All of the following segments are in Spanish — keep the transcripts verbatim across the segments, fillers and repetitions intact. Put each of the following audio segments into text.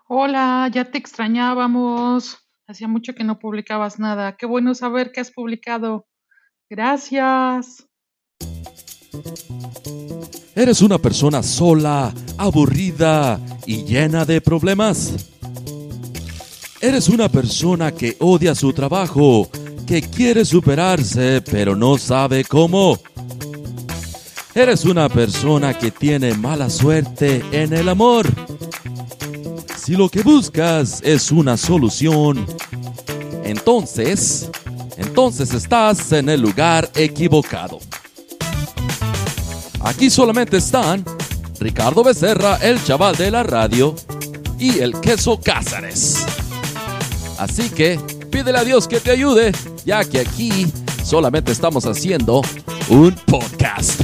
Hola, ya te extrañábamos. Hacía mucho que no publicabas nada. Qué bueno saber que has publicado. Gracias. ¿Eres una persona sola, aburrida y llena de problemas? ¿Eres una persona que odia su trabajo, que quiere superarse pero no sabe cómo? ¿Eres una persona que tiene mala suerte en el amor? Si lo que buscas es una solución, entonces, entonces estás en el lugar equivocado. Aquí solamente están Ricardo Becerra, el chaval de la radio, y el Queso Cázares. Así que pídele a Dios que te ayude, ya que aquí solamente estamos haciendo un podcast.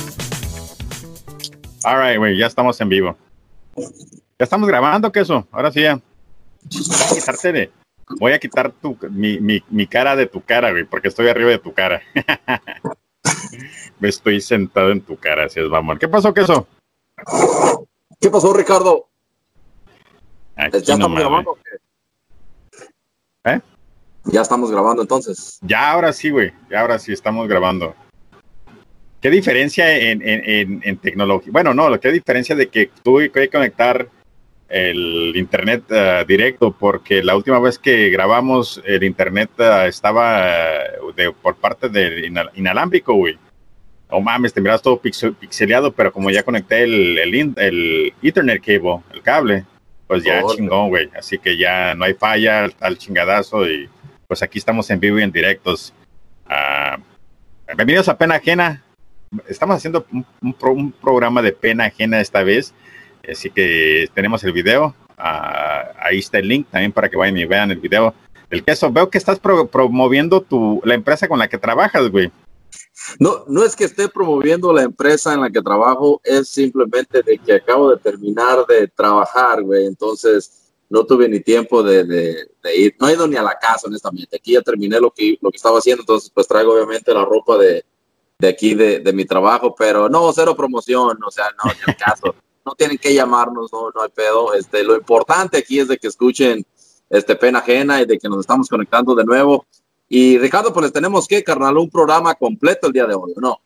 All right, güey, ya estamos en vivo. Ya estamos grabando, Queso. Ahora sí ya. Voy a quitarte de... Voy a quitar tu, mi, mi, mi cara de tu cara, güey, porque estoy arriba de tu cara. Me estoy sentado en tu cara, así es, mamón. ¿Qué pasó, Queso? ¿Qué pasó, Ricardo? Aquí ¿Ya estamos nomás, grabando? ¿Eh? Ya estamos grabando, entonces. Ya, ahora sí, güey. Ya, ahora sí estamos grabando. ¿Qué diferencia en, en, en, en tecnología? Bueno, no, ¿qué diferencia de que tuve que conectar el internet uh, directo? Porque la última vez que grabamos el internet uh, estaba uh, de, por parte del inal- inalámbrico, güey. Oh mames, te miras todo pixel, pixeleado, pero como ya conecté el, el, in, el Ethernet cable, el cable, pues ya oh, chingón, güey. Así que ya no hay falla al chingadazo y pues aquí estamos en vivo y en directos. Uh, bienvenidos a Pena Ajena. Estamos haciendo un, un, pro, un programa de pena ajena esta vez, así que tenemos el video, uh, ahí está el link también para que vayan y vean el video del Queso. Veo que estás pro, promoviendo tu, la empresa con la que trabajas, güey. No, no es que esté promoviendo la empresa en la que trabajo, es simplemente de que acabo de terminar de trabajar, güey, entonces no tuve ni tiempo de, de, de ir, no he ido ni a la casa, honestamente. Aquí ya terminé lo que, lo que estaba haciendo, entonces pues traigo obviamente la ropa de de aquí de, de mi trabajo, pero no, cero promoción, o sea, no, en el caso, no tienen que llamarnos, no, no hay pedo. Este, lo importante aquí es de que escuchen este Pena Ajena y de que nos estamos conectando de nuevo. Y Ricardo, pues les tenemos que, carnal, un programa completo el día de hoy, ¿no?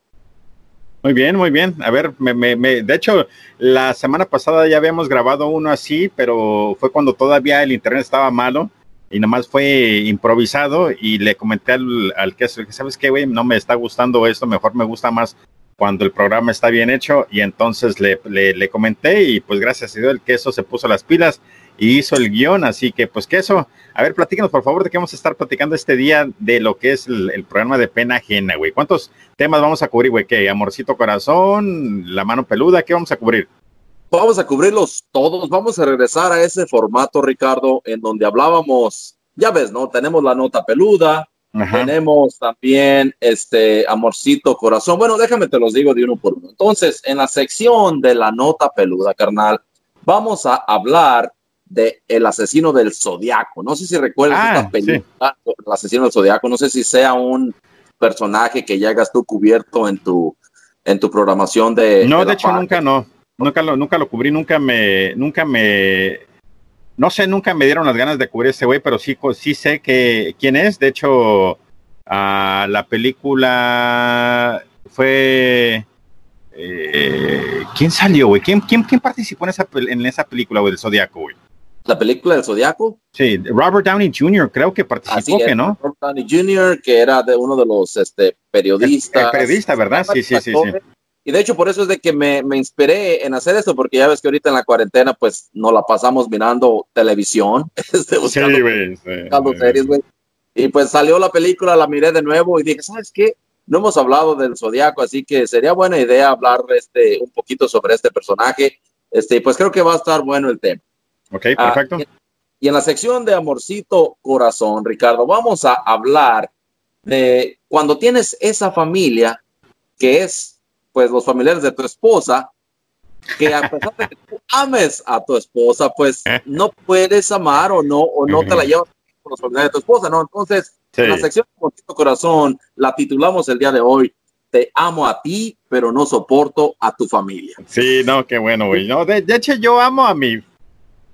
Muy bien, muy bien. A ver, me, me, me, de hecho, la semana pasada ya habíamos grabado uno así, pero fue cuando todavía el internet estaba malo. Y nomás fue improvisado y le comenté al, al Queso, ¿sabes qué, güey? No me está gustando esto, mejor me gusta más cuando el programa está bien hecho. Y entonces le, le, le comenté y pues gracias a Dios el Queso se puso las pilas y hizo el guión. Así que pues Queso, a ver, platícanos por favor de qué vamos a estar platicando este día de lo que es el, el programa de Pena Ajena, güey. ¿Cuántos temas vamos a cubrir, güey? ¿Qué? Amorcito Corazón, La Mano Peluda, ¿qué vamos a cubrir? Vamos a cubrirlos todos, vamos a regresar a ese formato, Ricardo, en donde hablábamos, ya ves, ¿no? Tenemos la nota peluda, ajá, tenemos también este Amorcito Corazón. Bueno, déjame te los digo de uno por uno. Entonces, en la sección de la nota peluda, carnal, vamos a hablar de El Asesino del Zodiaco. No sé si recuerdas ah, esta película, sí. El Asesino del Zodiaco, no sé si sea un personaje que ya hagas tú cubierto en tu, en tu programación de... No, de, de hecho parte. nunca no. Nunca lo, nunca lo cubrí, nunca me, nunca me, no sé, nunca me dieron las ganas de cubrir ese güey, pero sí, sí sé que quién es. De hecho, uh, la película fue, eh, ¿quién salió, güey? ¿Quién, quién, quién participó en esa, en esa película, güey, del Zodiaco, güey? ¿La película del Zodiaco? Sí, Robert Downey junior creo que participó, es, que no. Robert Downey junior, que era de uno de los este, periodistas. El, el periodista, ¿verdad? Sí, sí, sí, sí. Y de hecho, por eso es de que me, me inspiré en hacer esto, porque ya ves que ahorita en la cuarentena, pues, nos la pasamos mirando televisión, este, buscando, sí, güey, sí, buscando sí, series, güey. Y pues salió la película, la miré de nuevo y dije, ¿sabes qué? No hemos hablado del Zodiaco, así que sería buena idea hablar este, un poquito sobre este personaje. Este, pues creo que va a estar bueno el tema. Ok, perfecto. Ah, y en la sección de Amorcito Corazón, Ricardo, vamos a hablar de cuando tienes esa familia que es pues los familiares de tu esposa, que a pesar de que tú ames a tu esposa, pues no puedes amar o no, o no te la llevas con los familiares de tu esposa, ¿no? Entonces, sí. En la sección de Amorcito Corazón, la titulamos el día de hoy, Te amo a ti, pero no soporto a tu familia. Sí, no, qué bueno, güey. No, de, de hecho, yo amo a mi,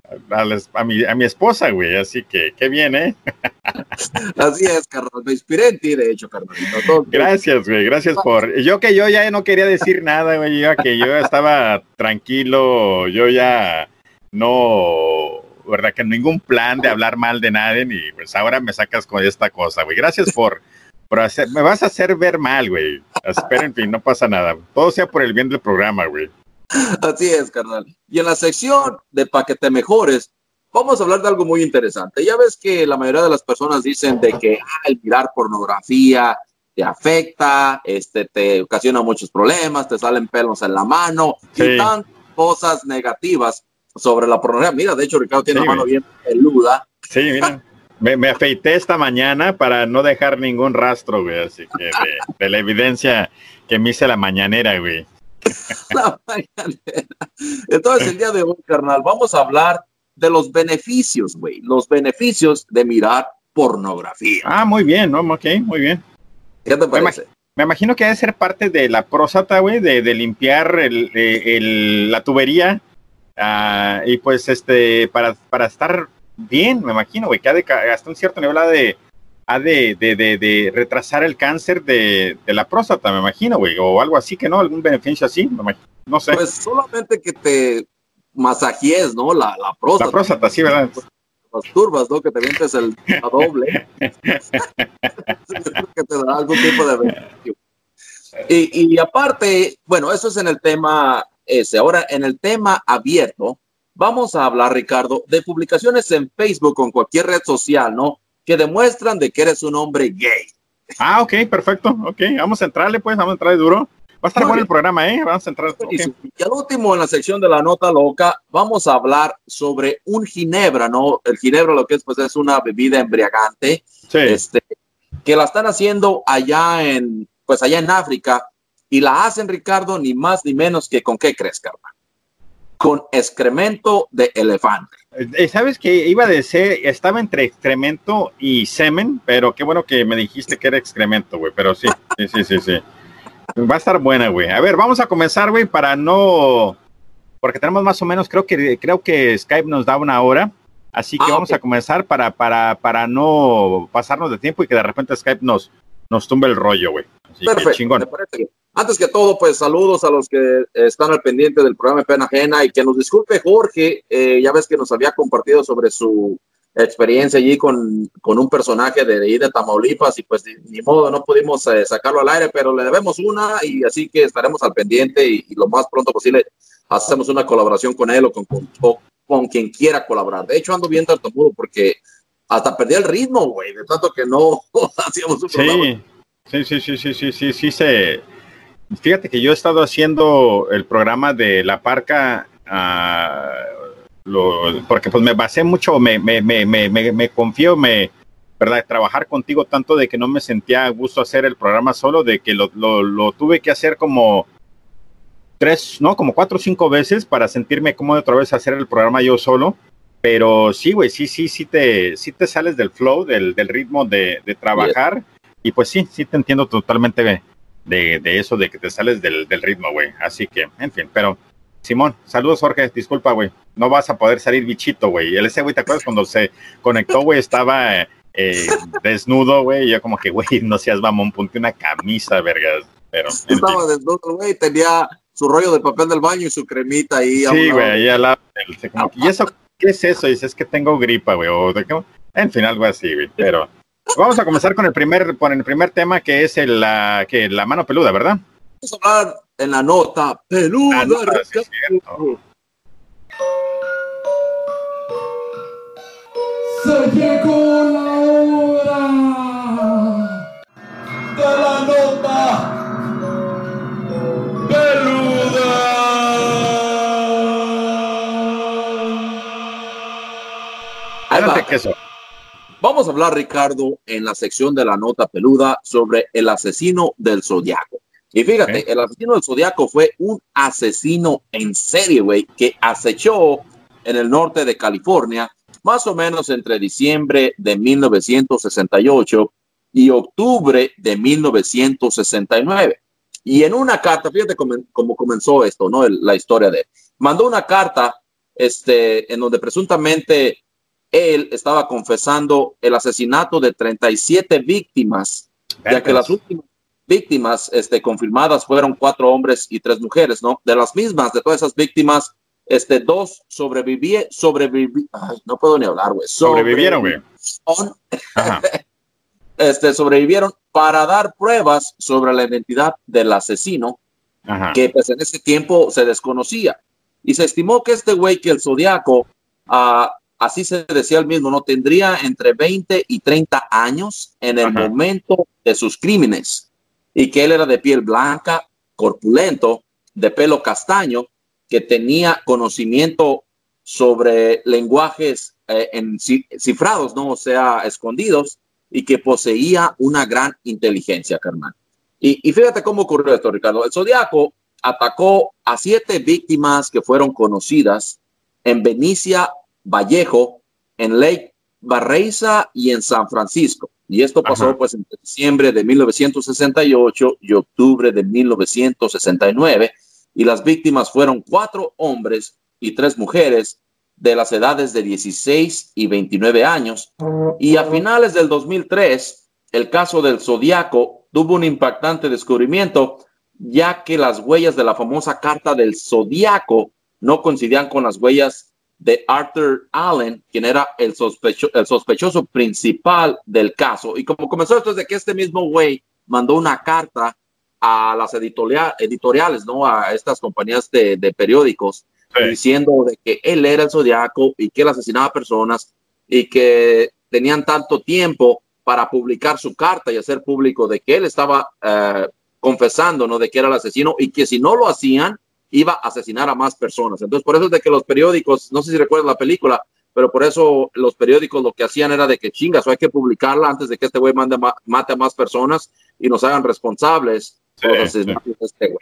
a, les, a, mi, a mi esposa, güey, así que qué bien, ¿eh? Así es, carnal, me inspiré en ti, de hecho, carnalito. Entonces, gracias, güey, gracias por... Yo que yo ya no quería decir nada, güey, yo que yo estaba tranquilo, yo ya no... ¿Verdad? Que ningún plan de hablar mal de nadie, y pues ahora me sacas con esta cosa, güey. Gracias por... por hacer, me vas a hacer ver mal, güey. Pero en fin, no pasa nada. Todo sea por el bien del programa, güey. Así es, carnal. Y en la sección de Pa' que te mejores, vamos a hablar de algo muy interesante. Ya ves que la mayoría de las personas dicen de que ah, el mirar pornografía te afecta, este, te ocasiona muchos problemas, te salen pelos en la mano, sí. Y tantas cosas negativas sobre la pornografía. Mira, de hecho, Ricardo tiene sí, la mano bien peluda. Sí, mira. Me, me afeité esta mañana para no dejar ningún rastro, güey, así que de, de la evidencia que me hice la mañanera, güey. La mañanera. Entonces, el día de hoy, carnal, vamos a hablar de los beneficios, güey, los beneficios de mirar pornografía. Ah, muy bien, ¿no? Ok, muy bien. ¿Qué te parece? Me, me imagino que debe ser parte de la próstata, güey, de, de limpiar el, el, la tubería uh, y pues, este, para, para estar bien, me imagino, güey, que ha de, hasta un cierto nivel ha de, ha de, de, de, de retrasar el cáncer de, de la próstata, me imagino, güey, o algo así, que no, algún beneficio así, me imagino, no sé. Pues solamente que te masajees, ¿no? La, la próstata. La próstata, sí, ¿verdad? Las turbas, ¿no? Que te vientes el a doble. Que te da algún tipo de beneficio. Y, y aparte, bueno, eso es en el tema ese. Ahora, en el tema abierto, vamos a hablar, Ricardo, de publicaciones en Facebook o en cualquier red social, ¿no? Que demuestran de que eres un hombre gay. Ah, ok, perfecto. Ok, vamos a entrarle, pues, vamos a entrarle duro. Va a estar bueno el programa, ¿eh? Vamos a entrar. Okay. Y al último, en la sección de la nota loca, vamos a hablar sobre un ginebra, ¿no? El ginebra, lo que es, pues, es una bebida embriagante. Sí. Este, que la están haciendo allá en, pues, allá en África. Y la hacen, Ricardo, ni más ni menos que con, ¿qué crees, Carmen? Con excremento de elefante. ¿Sabes qué? Iba a decir, estaba entre excremento y semen, pero qué bueno que me dijiste que era excremento, güey, pero sí, sí, sí, sí, sí. Va a estar buena, güey. A ver, vamos a comenzar, güey, para no... Porque tenemos más o menos, creo que creo que Skype nos da una hora, así que ah, vamos okay. a comenzar para, para, para no pasarnos de tiempo y que de repente Skype nos, nos tumbe el rollo, güey. Así Perfecto, que chingón. Me parece bien. Antes que todo, pues saludos a los que están al pendiente del programa Pena Ajena y que nos disculpe Jorge, eh, ya ves que nos había compartido sobre su experiencia allí con, con un personaje de, de, de Tamaulipas y pues ni, ni modo, no pudimos eh, sacarlo al aire, pero le debemos una y así que estaremos al pendiente y, y lo más pronto posible hacemos una colaboración con él o con, con, o con quien quiera colaborar. De hecho, ando bien tartamudo porque hasta perdí el ritmo, güey, de tanto que no hacíamos un sí, programa. Sí, sí, sí, sí, sí, sí, sí, se... Fíjate que yo he estado haciendo el programa de La Parca, uh, lo, porque pues me basé mucho, me, me, me, me, me confío, me, ¿verdad? Trabajar contigo tanto de que no me sentía a gusto hacer el programa solo, de que lo, lo, lo tuve que hacer como tres, no, como cuatro o cinco veces para sentirme cómodo otra vez hacer el programa yo solo. Pero sí, güey, sí, sí, sí te, sí te sales del flow, del, del ritmo de, de trabajar. Yeah. Y pues sí, sí te entiendo totalmente de, de, de eso, de que te sales del, del ritmo, güey. Así que, en fin, pero Simón, saludos, Jorge, disculpa, güey. No vas a poder salir bichito, güey. El ese, güey, ¿te acuerdas cuando se conectó, güey? Estaba eh, desnudo, güey. Y yo como que, güey, no seas mamón, ponte una camisa, vergas. Pero, estaba fin. desnudo, güey, tenía su rollo de papel del baño y su cremita ahí. Sí, güey, ahí al lado. Como que, ¿y eso qué es eso? Y dices, es que tengo gripa, güey. O de, en fin, algo así, güey. Pero vamos a comenzar con el primer, con el primer tema, que es el, la, que, la mano peluda, ¿verdad? Vamos a hablar en la nota peluda. La nota, sí, se llegó la hora de la nota peluda. Adelante, queso. Vamos a hablar, Ricardo, en la sección de la nota peluda sobre el asesino del Zodiaco. Y fíjate, okay. El asesino del Zodiaco fue un asesino en serie, güey, que acechó en el norte de California, más o menos entre diciembre de mil novecientos sesenta y ocho y octubre de mil novecientos sesenta y nueve. Y en una carta, fíjate cómo, cómo comenzó esto, ¿no? El, la historia de él. Mandó una carta este, en donde presuntamente él estaba confesando el asesinato de treinta y siete víctimas, Vergas. ya que las últimas víctimas este, confirmadas fueron cuatro hombres y tres mujeres, ¿no? De las mismas, de todas esas víctimas, este, dos sobreviví, sobreviví, ay, no puedo ni hablar, güey. Sobrevivieron, güey. Este, sobrevivieron para dar pruebas sobre la identidad del asesino, Ajá. que pues en ese tiempo se desconocía. Y se estimó que este güey, que el Zodiaco, uh, así se decía él mismo, no tendría entre veinte y treinta años en el Ajá. momento de sus crímenes, y que él era de piel blanca, corpulento, de pelo castaño, que tenía conocimiento sobre lenguajes eh, en cifrados, ¿no? O sea, escondidos, y que poseía una gran inteligencia, carnal. Y, y fíjate cómo ocurrió esto, Ricardo. El Zodiaco atacó a siete víctimas que fueron conocidas en Benicia, Vallejo, en Lake Barreiza y en San Francisco. Y esto pasó Ajá. pues entre diciembre de mil novecientos sesenta y ocho y octubre de mil novecientos sesenta y nueve. Y las víctimas fueron cuatro hombres y tres mujeres de las edades de dieciséis y veintinueve años. Y a finales del dos mil tres, el caso del Zodiaco tuvo un impactante descubrimiento, ya que las huellas de la famosa carta del Zodiaco no coincidían con las huellas de Arthur Allen, quien era el, sospecho, el sospechoso principal del caso. Y como comenzó esto es de que este mismo güey mandó una carta a las editorial, editoriales, ¿no? A estas compañías de, de periódicos, sí. diciendo de que él era el Zodiaco y que él asesinaba personas y que tenían tanto tiempo para publicar su carta y hacer público de que él estaba eh, confesando, ¿no? De que era el asesino y que si no lo hacían, iba a asesinar a más personas. Entonces, por eso es de que los periódicos, no sé si recuerdas la película, pero por eso los periódicos lo que hacían era de que chingas, o hay que publicarla antes de que este güey mande ma mate a más personas y nos hagan responsables. Sí, sí. Este güey.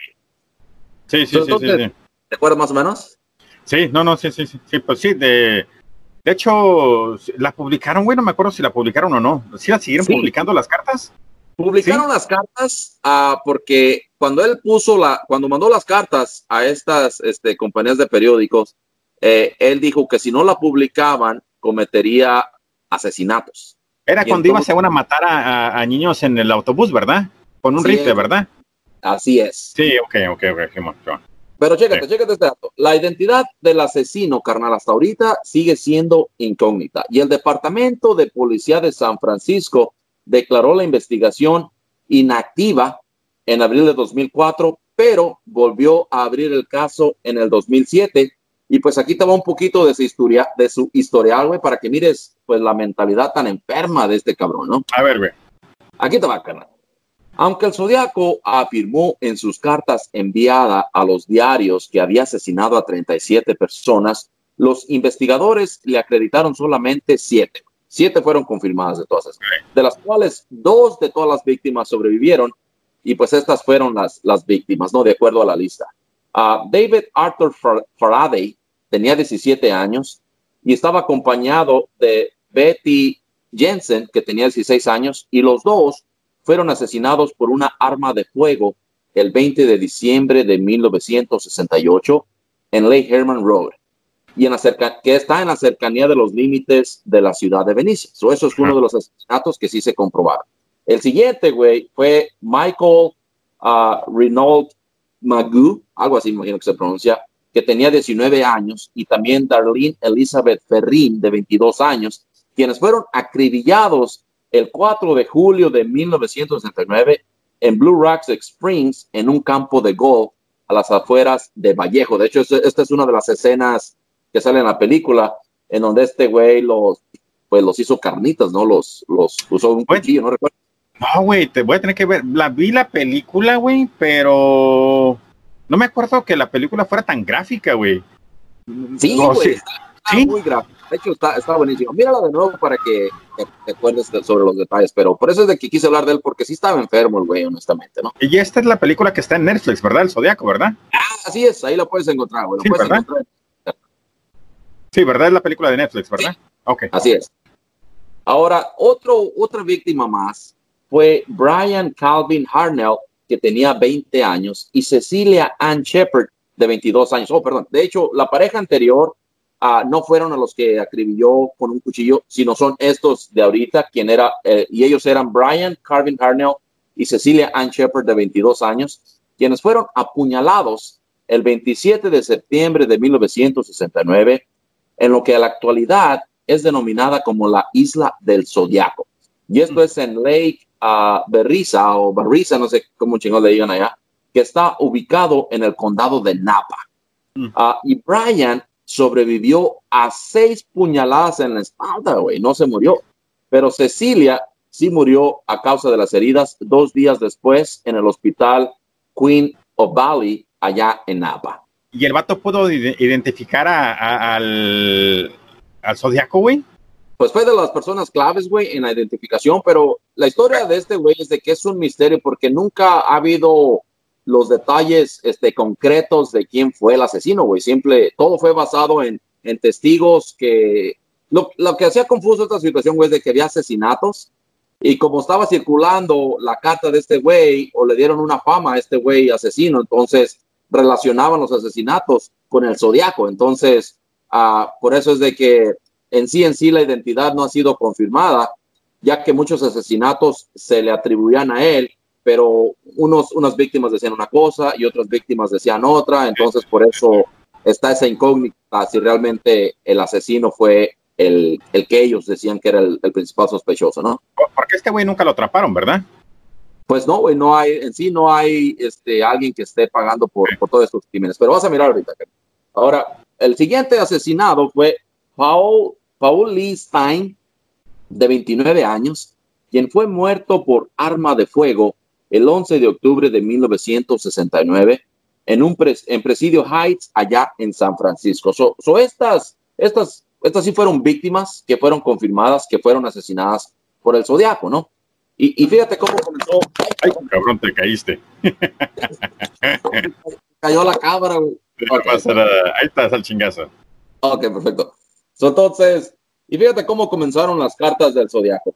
Sí, sí, Entonces, sí, sí, sí. ¿Te acuerdas más o menos? Sí, no, no, sí, sí, sí, sí pues sí, de, de hecho, la publicaron, güey, no me acuerdo si la publicaron o no. ¿Sí la siguieron sí. publicando las cartas? Publicaron ¿Sí? las cartas uh, porque cuando él puso la, cuando mandó las cartas a estas este, compañías de periódicos, eh, él dijo que si no la publicaban, cometería asesinatos. Era y cuando entonces, iba a matar a, a, a niños en el autobús, ¿verdad? Con un sí, rifle, ¿verdad? Así es. Sí, ok, ok, ok. Come on, come on. Pero chécate, sí. chécate este dato. La identidad del asesino, carnal, hasta ahorita sigue siendo incógnita. Y el Departamento de Policía de San Francisco declaró la investigación inactiva en abril de dos mil cuatro, pero volvió a abrir el caso en el dos mil siete. Y pues aquí te va un poquito de su historia, de su historial, güey, para que mires pues la mentalidad tan enferma de este cabrón, ¿no? A ver, güey. Aquí te va, carnal. Aunque el Zodiaco afirmó en sus cartas enviadas a los diarios que había asesinado a treinta y siete personas, los investigadores le acreditaron solamente siete. Siete fueron confirmadas de todas esas, de las cuales dos de todas las víctimas sobrevivieron, y pues estas fueron las, las víctimas, ¿no? De acuerdo a la lista. Uh, David Arthur Faraday tenía diecisiete años y estaba acompañado de Betty Jensen, que tenía dieciséis años, y los dos fueron asesinados por una arma de fuego el veinte de diciembre de mil novecientos sesenta y ocho en Lake Herman Road, y en la cerca, que está en la cercanía de los límites de la ciudad de Benicia. So, eso es uno de los asesinatos que sí se comprobaron. El siguiente, güey, fue Michael uh, Renault Magoo, algo así me imagino que se pronuncia, que tenía diecinueve años, y también Darlene Elizabeth Ferrin, de veintidós años, quienes fueron acribillados el cuatro de julio de mil novecientos sesenta y nueve en Blue Rocks Springs, en un campo de golf a las afueras de Vallejo. De hecho, esta es una de las escenas que sale en la película, en donde este güey los, pues, los hizo carnitas, ¿no? Los, los usó un cuchillo, ¿no recuerdo? No, güey, te voy a tener que ver. La vi la película, güey, pero no me acuerdo que la película fuera tan gráfica, güey. Sí, güey, no, sí. está, está ¿Sí? muy gráfica. De hecho, está, está buenísimo. Mírala de nuevo para que te, te acuerdes de, sobre los detalles, pero por eso es de que quise hablar de él, porque sí estaba enfermo el güey, honestamente, ¿no? Y esta es la película que está en Netflix, ¿verdad? El Zodiaco, ¿verdad? Ah, así es, ahí la puedes encontrar, güey. Sí, puedes ¿verdad? Encontrar. Sí, ¿verdad? Es la película de Netflix, ¿verdad? Sí. Ok. Así es. Ahora, otro, otra víctima más fue Brian Calvin Harnell, que tenía veinte años, y Cecilia Ann Shepard, de veintidós años. Oh, perdón. De hecho, la pareja anterior uh, no fueron a los que acribilló con un cuchillo, sino son estos de ahorita, quien era, eh, y ellos eran Brian Carvin Harnell y Cecilia Ann Shepard, de veintidós años, quienes fueron apuñalados el veintisiete de septiembre de mil novecientos sesenta y nueve, en lo que a la actualidad es denominada como la Isla del Zodiaco. Y esto es en Lake uh, Berryessa, o Berryessa, no sé cómo chingón le digan allá, que está ubicado en el condado de Napa. Mm. Uh, y Brian sobrevivió a seis puñaladas en la espalda, güey, no se murió. Pero Cecilia sí murió a causa de las heridas dos días después en el hospital Queen of Valley, allá en Napa. ¿Y el vato pudo identificar a, a, al, al Zodiaco, güey? Pues fue de las personas claves, güey, en la identificación, pero la historia de este güey es de que es un misterio porque nunca ha habido los detalles este, concretos de quién fue el asesino, güey. Siempre, todo fue basado en, en testigos que... Lo, lo que hacía confuso esta situación, güey, es de que había asesinatos y como estaba circulando la carta de este güey, o le dieron una fama a este güey asesino, entonces relacionaban los asesinatos con el Zodiaco. Entonces, uh, por eso es de que en sí en sí la identidad no ha sido confirmada, ya que muchos asesinatos se le atribuían a él, pero unos, unas víctimas decían una cosa y otras víctimas decían otra, entonces por eso está esa incógnita si realmente el asesino fue el, el que ellos decían que era el, el principal sospechoso, ¿no? Porque este güey nunca lo atraparon, ¿verdad? Pues no, güey, no hay, en sí no hay este, alguien que esté pagando por, por todos estos crímenes, pero vas a mirar ahorita. Ahora, el siguiente asesinado fue Paul, Paul Lee Stein, de veintinueve años, quien fue muerto por arma de fuego el once de octubre de mil novecientos sesenta y nueve en un pres, en Presidio Heights, allá en San Francisco. So, so estas, estas, estas sí fueron víctimas que fueron confirmadas, que fueron asesinadas por el Zodiaco, ¿no? Y, y fíjate cómo comenzó. Ay, cabrón, te caíste. Cayó la cabra, güey. No okay. pasa nada. Ahí estás al chingazo. Ok, perfecto. So, entonces, y fíjate cómo comenzaron las cartas del Zodiaco.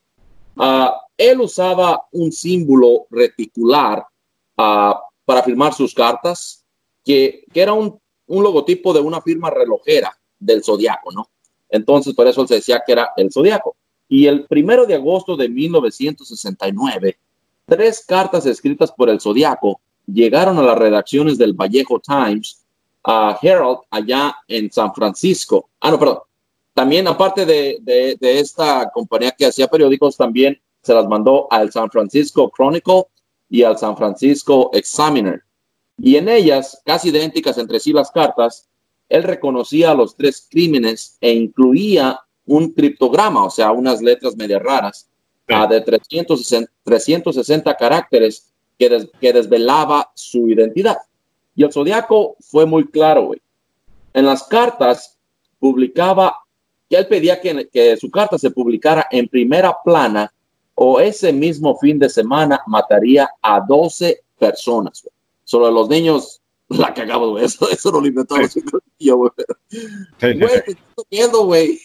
Uh, él usaba un símbolo reticular uh, para firmar sus cartas, que, que era un, un logotipo de una firma relojera del Zodiaco, ¿no? Entonces, por eso él se decía que era el Zodiaco. Y el primero de agosto de mil novecientos sesenta y nueve, tres cartas escritas por el Zodiaco llegaron a las redacciones del Vallejo Times, uh, Herald, allá en San Francisco. Ah, no, perdón. También, aparte de, de, de esta compañía que hacía periódicos, también se las mandó al San Francisco Chronicle y al San Francisco Examiner. Y en ellas, casi idénticas entre sí las cartas, él reconocía los tres crímenes e incluía un criptograma, o sea, unas letras medio raras, sí. uh, de trescientos sesenta caracteres que, des, que desvelaba su identidad. Y el Zodiaco fue muy claro, güey. En las cartas publicaba que él pedía que, que su carta se publicara en primera plana o ese mismo fin de semana mataría a doce personas, güey. Solo los niños la cagamos, güey. Eso, eso no lo inventamos sí. yo, güey. Sí, güey, sí, sí. Te estoy viendo, güey.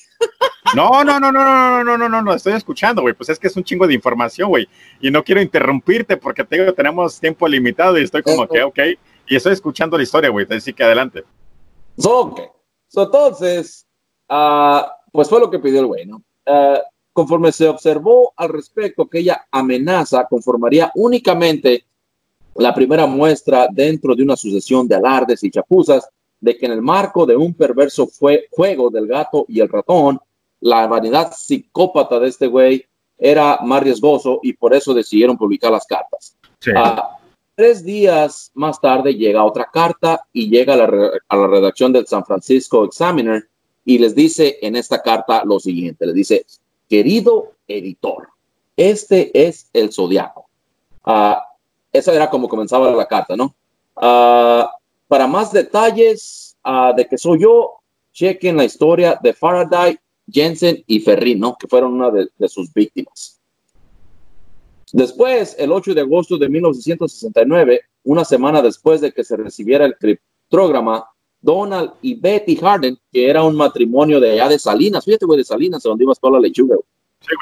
No, no, no, no, no, no, no, no, no, estoy escuchando, güey, pues es que es un chingo de información, güey, y no quiero interrumpirte porque te digo, tenemos tiempo limitado y estoy como que, ok, y estoy escuchando la historia, güey, así que adelante. So, ok, so, entonces, uh, pues fue lo que pidió el güey, ¿no? Uh, conforme se observó al respecto, aquella amenaza conformaría únicamente la primera muestra dentro de una sucesión de alardes y chapuzas de que en el marco de un perverso fue juego del gato y el ratón, la vanidad psicópata de este güey era más riesgoso y por eso decidieron publicar las cartas. Sí. Uh, tres días más tarde llega otra carta y llega a la, a la redacción del San Francisco Examiner y les dice en esta carta lo siguiente, les dice, querido editor, este es el Zodiaco. Uh, esa era como comenzaba la carta, ¿no? Uh, Para más detalles uh, de que soy yo, chequen la historia de Faraday, Jensen y Ferrin, ¿no? Que fueron una de, de sus víctimas. Después, el ocho de agosto de mil novecientos sesenta y nueve, una semana después de que se recibiera el criptógrama, Donald y Betty Harden, que era un matrimonio de allá de Salinas, fíjate, güey, de Salinas, donde ibas toda la lechuga, güey. Sí,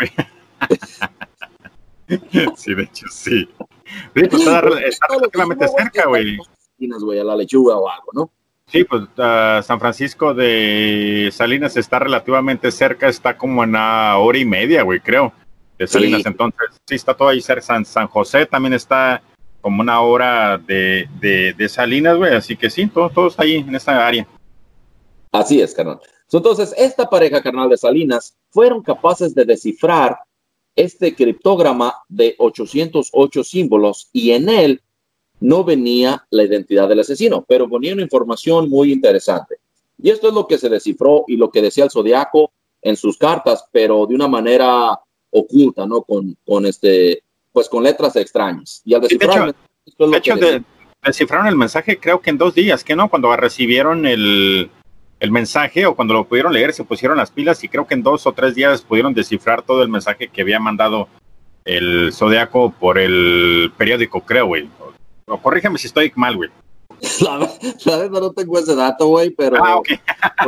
güey. Sí, de hecho, sí. Sí, pues está, está relativamente cerca, güey. Güey, a la lechuga o algo, ¿no? Sí, pues uh, San Francisco de Salinas está relativamente cerca, está como en una hora y media, güey, creo, de Salinas. Sí. Entonces, sí, está todo ahí cerca. San, San José también está como una hora de, de, de Salinas, güey. Así que sí, todos, todos ahí en esa área. Así es, carnal. Entonces, esta pareja, carnal, de Salinas, fueron capaces de descifrar este criptógrama de ochocientos ocho símbolos y en él no venía la identidad del asesino, pero ponía una información muy interesante. Y esto es lo que se descifró y lo que decía el Zodiaco en sus cartas, pero de una manera oculta, ¿no? Con, con este, pues con letras extrañas. Y al descifrar, de hecho, esto es lo de hecho que de, descifraron el mensaje creo que en dos días, ¿qué no? Cuando recibieron el, el mensaje o cuando lo pudieron leer, se pusieron las pilas y creo que en dos o tres días pudieron descifrar todo el mensaje que había mandado el Zodiaco por el periódico, creo, güey. O corrígeme si estoy mal, güey. La verdad no tengo ese dato, güey, pero... Ah, ok.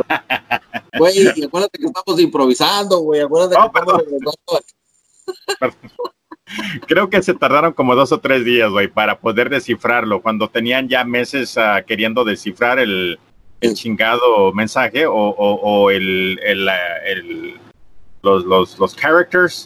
Güey, acuérdate que estamos improvisando, güey. Acuérdate oh, que perdón. Perdón. Creo que se tardaron como dos o tres días, güey, para poder descifrarlo. Cuando tenían ya meses uh, queriendo descifrar el, el chingado mensaje o, o, o el, el, el, los, los, los characters...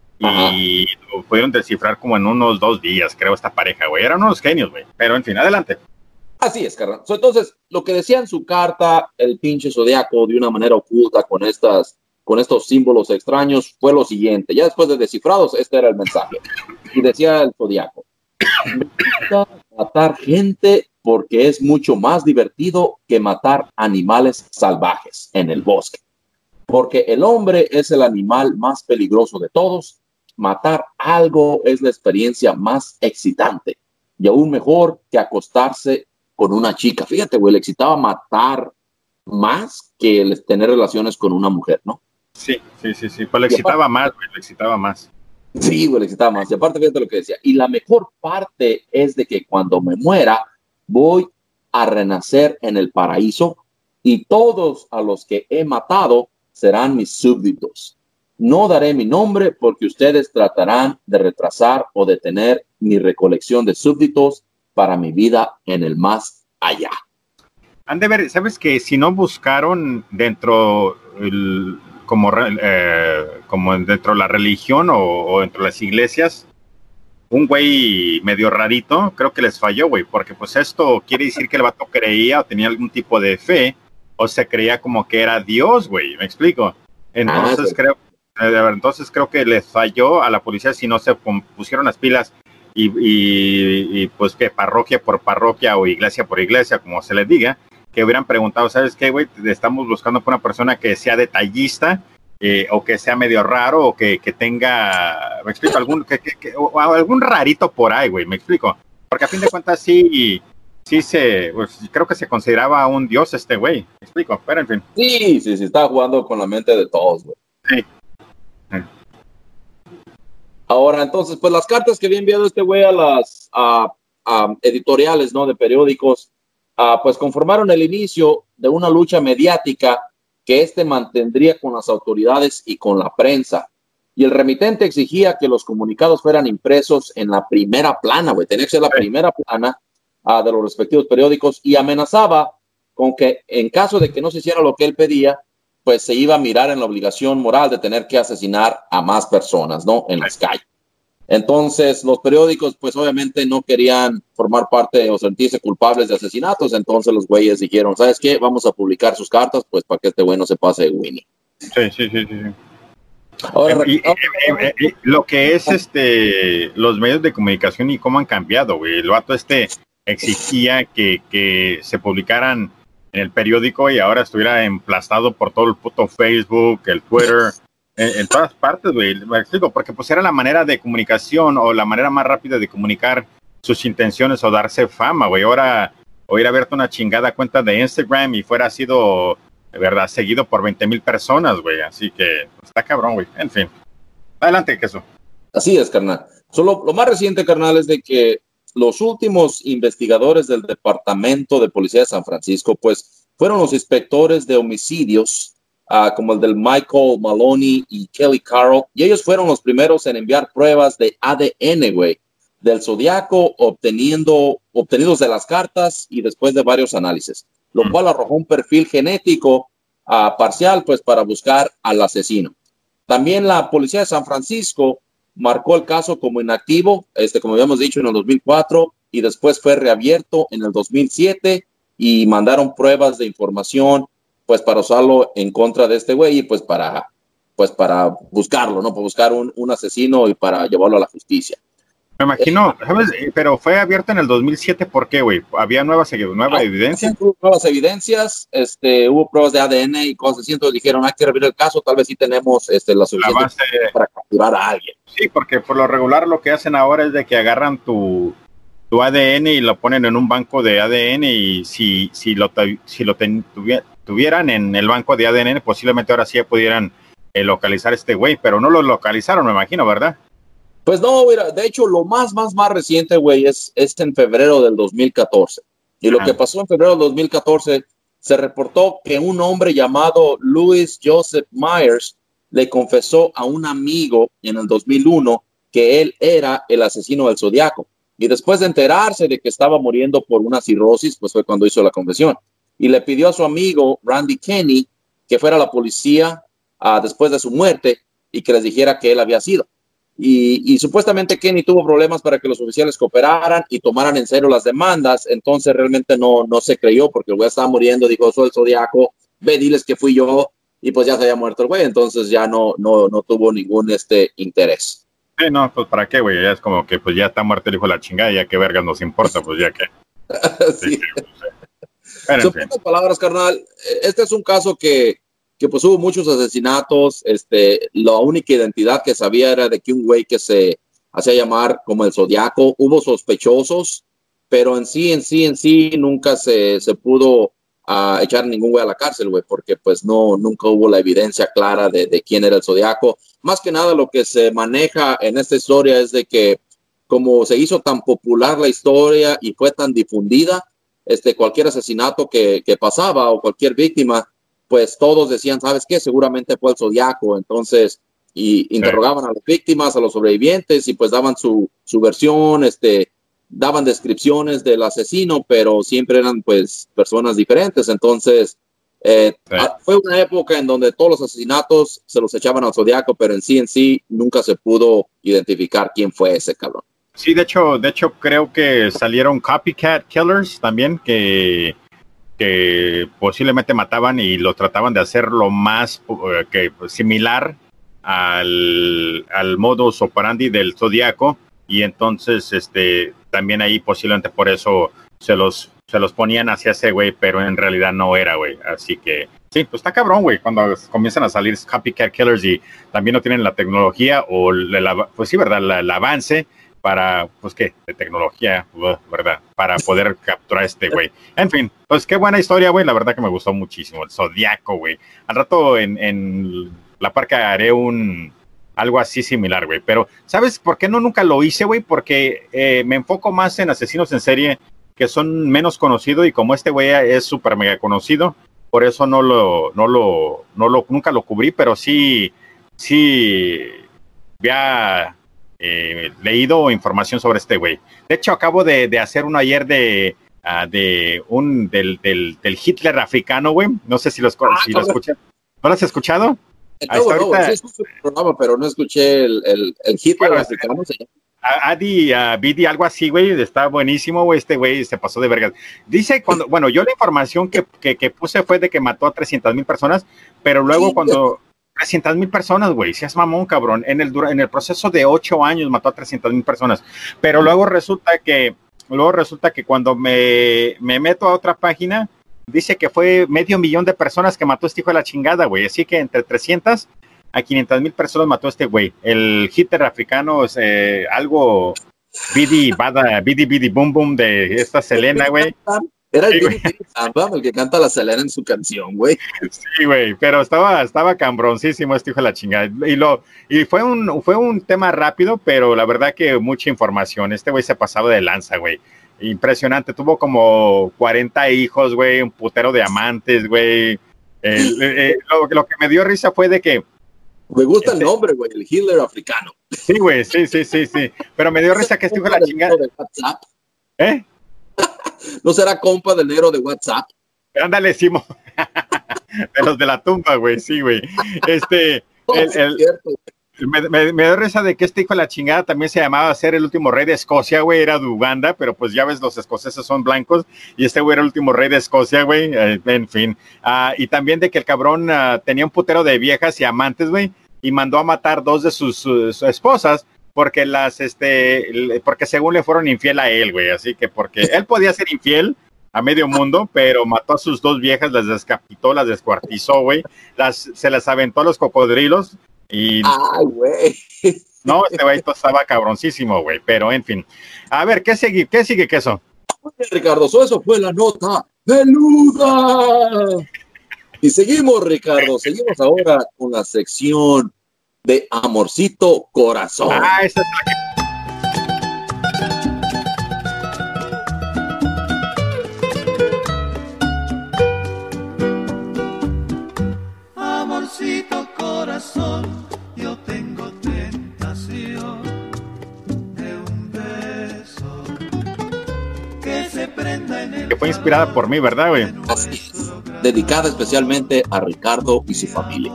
Y ajá, lo pudieron descifrar como en unos dos días, creo, esta pareja, güey. Eran unos genios, güey. Pero, en fin, adelante. Así es, carnal. So, entonces, lo que decía en su carta el pinche Zodiaco de una manera oculta con, estas, con estos símbolos extraños fue lo siguiente. Ya después de descifrados, este era el mensaje. Y decía el Zodiaco: me gusta matar gente porque es mucho más divertido que matar animales salvajes en el bosque. Porque el hombre es el animal más peligroso de todos. Matar algo es la experiencia más excitante y aún mejor que acostarse con una chica. Fíjate, güey, le excitaba matar más que el tener relaciones con una mujer, ¿no? Sí, sí, sí, sí. Pues le excitaba aparte, más, güey, le excitaba más. Sí, güey, le excitaba más. Y aparte, fíjate lo que decía. Y la mejor parte es de que cuando me muera, voy a renacer en el paraíso y todos a los que he matado serán mis súbditos. No daré mi nombre porque ustedes tratarán de retrasar o detener mi recolección de súbditos para mi vida en el más allá. Han de ver, ¿sabes que si no buscaron dentro el, como, eh, como dentro de la religión o, o dentro de las iglesias, un güey medio rarito, creo que les falló, güey, porque pues esto quiere decir que el vato creía o tenía algún tipo de fe o se creía como que era Dios, güey, ¿me explico? Entonces ah, sí. creo entonces creo que les falló a la policía si no se pusieron las pilas y, y, y pues que parroquia por parroquia o iglesia por iglesia, como se les diga, que hubieran preguntado, ¿sabes qué, güey? Estamos buscando por una persona que sea detallista eh, o que sea medio raro o que, que tenga, me explico, algún, que, que, que, o algún rarito por ahí, güey, me explico. Porque a fin de cuentas sí, sí se, pues, creo que se consideraba un dios este güey, me explico, pero en fin. Sí, sí, sí, estaba jugando con la mente de todos, güey. Sí. Ahora, entonces, pues las cartas que había enviado este güey a las a, a editoriales, ¿no? De periódicos, uh, pues conformaron el inicio de una lucha mediática que este mantendría con las autoridades y con la prensa. Y el remitente exigía que los comunicados fueran impresos en la primera plana, güey. Tenía que ser la sí. primera plana uh, de los respectivos periódicos y amenazaba con que en caso de que no se hiciera lo que él pedía, pues se iba a mirar en la obligación moral de tener que asesinar a más personas, ¿no? En las calles. Entonces, los periódicos, pues obviamente no querían formar parte o sentirse culpables de asesinatos, entonces los güeyes dijeron, ¿sabes qué? Vamos a publicar sus cartas, pues para que este güey no se pase de Winnie. Sí, sí, sí, sí. Ahora, y, ahora, y, y, y, lo que es este los medios de comunicación y cómo han cambiado, güey. El vato este exigía que, que se publicaran en el periódico y ahora estuviera emplastado por todo el puto Facebook, el Twitter, en, en todas partes, güey. Me explico, porque pues era la manera de comunicación o la manera más rápida de comunicar sus intenciones o darse fama, güey. Ahora, o ir a verte una chingada cuenta de Instagram y fuera sido, de verdad, seguido por veinte mil personas, güey. Así que pues, está cabrón, güey. En fin. Adelante, queso. Así es, carnal. Solo lo más reciente, carnal, es de que los últimos investigadores del Departamento de Policía de San Francisco, pues, fueron los inspectores de homicidios, uh, como el del Michael Maloney y Kelly Carroll, y ellos fueron los primeros en enviar pruebas de A D N, güey, del Zodiaco, obteniendo, obtenidos de las cartas y después de varios análisis. lo cual arrojó un perfil genético uh, parcial, pues, para buscar al asesino. También la policía de San Francisco marcó el caso como inactivo, este, como habíamos dicho, en el dos mil cuatro, y después fue reabierto en el dos mil siete, y mandaron pruebas de información, pues, para usarlo en contra de este güey, y pues para, pues, para buscarlo, ¿no? Para buscar un, un asesino y para llevarlo a la justicia. Me imagino, ¿sabes? Pero fue abierto en el dos mil siete, ¿por qué, güey? ¿Había nuevas, nueva ah, evidencia? Sí, hubo nuevas evidencias, este, hubo pruebas de A D N y cosas así, entonces dijeron, hay que reabrir el caso, tal vez sí tenemos este, la suficiente la base para capturar a alguien. Sí, porque por lo regular lo que hacen ahora es de que agarran tu, tu A D N y lo ponen en un banco de A D N, y si, si lo, si lo ten, tuvieran en el banco de A D N, posiblemente ahora sí pudieran eh, localizar a este güey, pero no lo localizaron, me imagino, ¿verdad? Pues no, mira, de hecho, lo más, más, más reciente, güey, es, es en febrero del dos mil catorce. Y lo ah. que pasó en febrero del dos mil catorce, se reportó que un hombre llamado Louis Joseph Myers le confesó a un amigo en el dos mil uno que él era el asesino del Zodiaco. Y después de enterarse de que estaba muriendo por una cirrosis, pues fue cuando hizo la confesión. Y le pidió a su amigo Randy Kenny que fuera a la policía uh, después de su muerte y que les dijera que él había sido. Y, y supuestamente Kenny tuvo problemas para que los oficiales cooperaran y tomaran en serio las demandas. Entonces realmente no, no se creyó, porque el güey estaba muriendo, dijo, soy el Zodiaco, ve, diles que fui yo, y pues ya se había muerto el güey. Entonces ya no, no, no tuvo ningún este, interés. Sí, no, pues para qué, güey, ya es como que pues ya está muerto el hijo de la chingada, ya que vergas nos importa, pues ya que... sí. Sí, pues, sí. Son pocas palabras, carnal. Este es un caso que que pues hubo muchos asesinatos, este, la única identidad que sabía era de que un güey que se hacía llamar como el Zodiaco, hubo sospechosos, pero en sí, en sí, en sí, nunca se, se pudo uh, echar ningún güey a la cárcel, güey, porque pues no, nunca hubo la evidencia clara de, de quién era el Zodiaco. Más que nada lo que se maneja en esta historia es de que como se hizo tan popular la historia y fue tan difundida, este, cualquier asesinato que, que pasaba o cualquier víctima, pues todos decían, ¿sabes qué? Seguramente fue el Zodiaco. Entonces, y interrogaban sí. a las víctimas, a los sobrevivientes, y pues daban su, su versión, este, daban descripciones del asesino, pero siempre eran pues personas diferentes. Entonces, eh, sí. a, fue una época en donde todos los asesinatos se los echaban al Zodiaco, pero en sí, en sí, nunca se pudo identificar quién fue ese cabrón. Sí, de hecho, de hecho, creo que salieron copycat killers también, que... que posiblemente mataban y lo trataban de hacer lo más uh, que similar al, al modus operandi del Zodiaco, y entonces este también ahí posiblemente por eso se los se los ponían hacia ese güey, pero en realidad no era, güey. Así que sí, pues está cabrón, güey, cuando comienzan a salir copycat killers y también no tienen la tecnología o la, pues sí, verdad, la, el avance para, pues, ¿qué? De tecnología, ¿verdad? Para poder capturar a este güey. En fin, pues, qué buena historia, güey. La verdad que me gustó muchísimo. El Zodiaco, güey. Al rato en, en la parca haré un... algo así similar, güey. Pero, ¿sabes por qué no nunca lo hice, güey? Porque eh, me enfoco más en asesinos en serie que son menos conocidos, y como este güey es súper mega conocido, por eso no lo, no lo, no lo, nunca lo cubrí, pero sí, sí, había... Eh, leído información sobre este güey. De hecho, acabo de, de hacer uno ayer de, uh, de un del, del, del Hitler africano, güey. No sé si lo, ah, si lo escuché. ¿No lo has escuchado? No, no, ahorita... sí escuché el programa, pero no escuché el, el, el Hitler bueno, africano. ¿Sí? Adi, uh, Bidi, algo así, güey. Está buenísimo, güey. Este güey se pasó de vergas. Dice cuando, bueno, yo la información que, que, que puse fue de que mató a trescientas mil personas, pero luego sí, cuando... trescientas mil personas, güey, seas mamón, cabrón. En el, en el proceso de ocho años mató a trescientas mil personas. Pero luego resulta que, luego resulta que cuando me, me meto a otra página, dice que fue medio millón de personas que mató este hijo de la chingada, güey. Así que entre trescientas a quinientas mil personas mató este güey. El Hitler africano es eh, algo bidi, bada, bidi, bidi, boom, boom de esta Selena, güey. Era el, sí, el que canta la Selena en su canción, güey. Sí, güey, pero estaba, estaba cambroncísimo este hijo de la chingada. Y, lo, y fue, un, fue un tema rápido, pero la verdad que mucha información. Este güey se pasaba de lanza, güey. Impresionante. Tuvo como cuarenta hijos, güey, un putero de amantes, güey. Eh, eh, lo, lo que me dio risa fue de que... Me gusta este, el nombre, güey, el Hitler africano. Sí, güey, sí, sí, sí, sí. Pero me dio risa que este hijo de la chingada... De WhatsApp. ¿Eh? ¿No será compa del negro de WhatsApp? Ándale, Simón. De los de la tumba, güey, sí, güey. Este, Oh, el, sí, el, cierto. me, me, me da risa de que este hijo de la chingada también se llamaba ser el último rey de Escocia, güey, era de Uganda, pero pues ya ves, los escoceses son blancos, y este güey era el último rey de Escocia, güey, eh, en fin. Uh, y también de que el cabrón uh, tenía un putero de viejas y amantes, güey, y mandó a matar dos de sus, sus, sus esposas, porque las, este, porque según le fueron infiel a él, güey, así que porque él podía ser infiel a medio mundo, pero mató a sus dos viejas, las descapitó, las descuartizó, güey, las, se las aventó a los cocodrilos, y... Ay, güey. No, este güey estaba cabroncísimo, güey, pero en fin. A ver, ¿qué sigue, qué sigue, queso? Oye, Ricardo, so eso fue la nota peluda. Y seguimos, Ricardo, seguimos ahora con la sección de Amorcito Corazón. Ah, esa es la que... Amorcito corazón, yo tengo tentación de un beso que se prenda en el... que fue inspirada por mí, ¿verdad, güey? Así es, dedicada especialmente a Ricardo y su familia.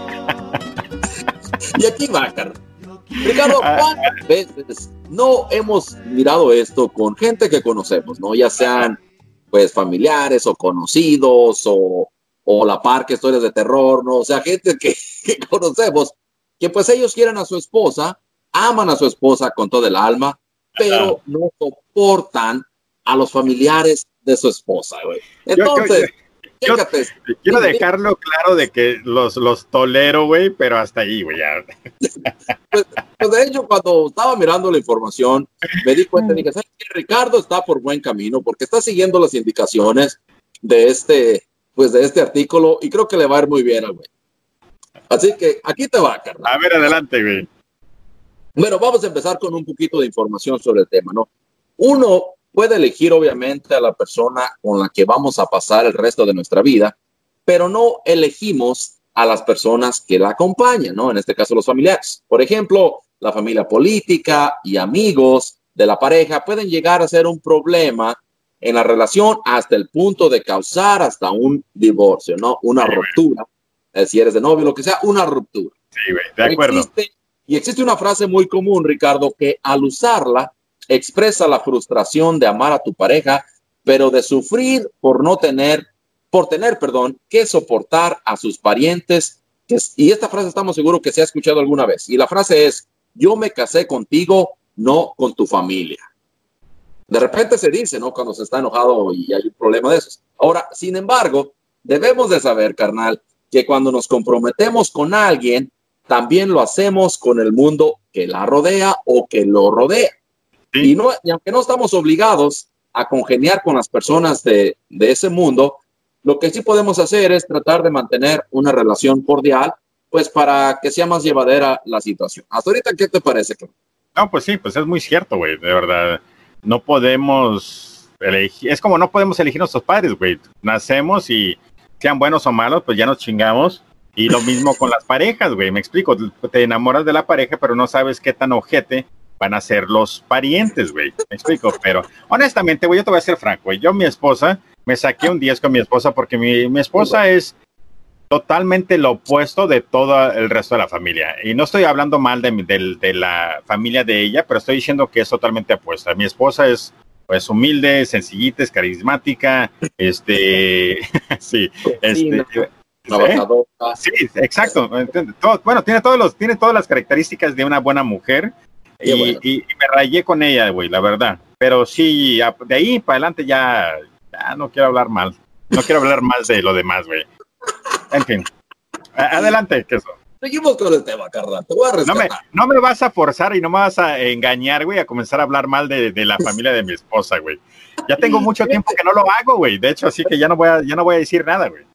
Y aquí va, Carlos. Ricardo, ¿cuántas veces no hemos mirado esto con gente que conocemos, ¿no? Ya sean, pues, familiares o conocidos o... o la par que historias de terror, ¿no? O sea, gente que, que conocemos, que pues ellos quieren a su esposa, aman a su esposa con todo el alma, pero no soportan a los familiares de su esposa, güey. Entonces, yo, yo, fíjate. Yo, quiero dejarlo claro de que los, los tolero, güey, pero hasta ahí, güey, ya. Pues, pues de hecho, cuando estaba mirando la información, me di cuenta y dije, ¿sabes qué? Ricardo está por buen camino porque está siguiendo las indicaciones de este... pues de este artículo, y creo que le va a ir muy bien al güey. Así que aquí te va, carnal. A ver, adelante, güey. Bueno, vamos a empezar con un poquito de información sobre el tema, ¿no? Uno puede elegir, obviamente, a la persona con la que vamos a pasar el resto de nuestra vida, pero no elegimos a las personas que la acompañan, ¿no? En este caso, los familiares. Por ejemplo, la familia política y amigos de la pareja pueden llegar a ser un problema en la relación hasta el punto de causar hasta un divorcio, ¿no? Una sí, ruptura. Eh, si eres de novio, lo que sea, una ruptura. Sí, güey, de acuerdo. Existe, y existe una frase muy común, Ricardo, que al usarla expresa la frustración de amar a tu pareja, pero de sufrir por no tener, por tener, perdón, que soportar a sus parientes. Que, y esta frase estamos seguros que se ha escuchado alguna vez. Y la frase es, yo me casé contigo, no con tu familia. De repente se dice, ¿no? Cuando se está enojado y hay un problema de esos. Ahora, sin embargo, debemos de saber, carnal, que cuando nos comprometemos con alguien, también lo hacemos con el mundo que la rodea o que lo rodea. Sí. Y, no, y aunque no estamos obligados a congeniar con las personas de, de ese mundo, lo que sí podemos hacer es tratar de mantener una relación cordial, pues para que sea más llevadera la situación. Hasta ahorita, ¿qué te parece? No, pues sí, pues es muy cierto, güey, de verdad. No podemos elegir, es como no podemos elegir nuestros padres, güey. Nacemos y sean buenos o malos, pues ya nos chingamos. Y lo mismo con las parejas, güey, me explico. Te enamoras de la pareja, pero no sabes qué tan ojete van a ser los parientes, güey. Me explico, pero honestamente, güey, yo te voy a ser franco, güey. Yo, mi esposa, me saqué un diez con mi esposa porque mi, mi esposa es totalmente lo opuesto de todo el resto de la familia. Y no estoy hablando mal de, de, de la familia de ella, pero estoy diciendo que es totalmente opuesta. Mi esposa es, pues, humilde, sencillita, es carismática, este, sí, este, trabajadora. Sí, exacto. Todo, bueno, tiene todos los, tiene todas las características de una buena mujer. Y, bueno. y, y me rayé con ella, güey, la verdad. Pero sí, de ahí para adelante ya, ya no quiero hablar mal. No quiero hablar más de lo demás, güey. En fin, adelante, queso. Seguimos con el tema, carnal. Te voy a rescatar. No me, no me vas a forzar y no me vas a engañar, güey, a comenzar a hablar mal de, de la familia de mi esposa, güey. Ya tengo mucho tiempo que no lo hago, güey. De hecho, así que ya no voy a, ya no voy a decir nada, güey.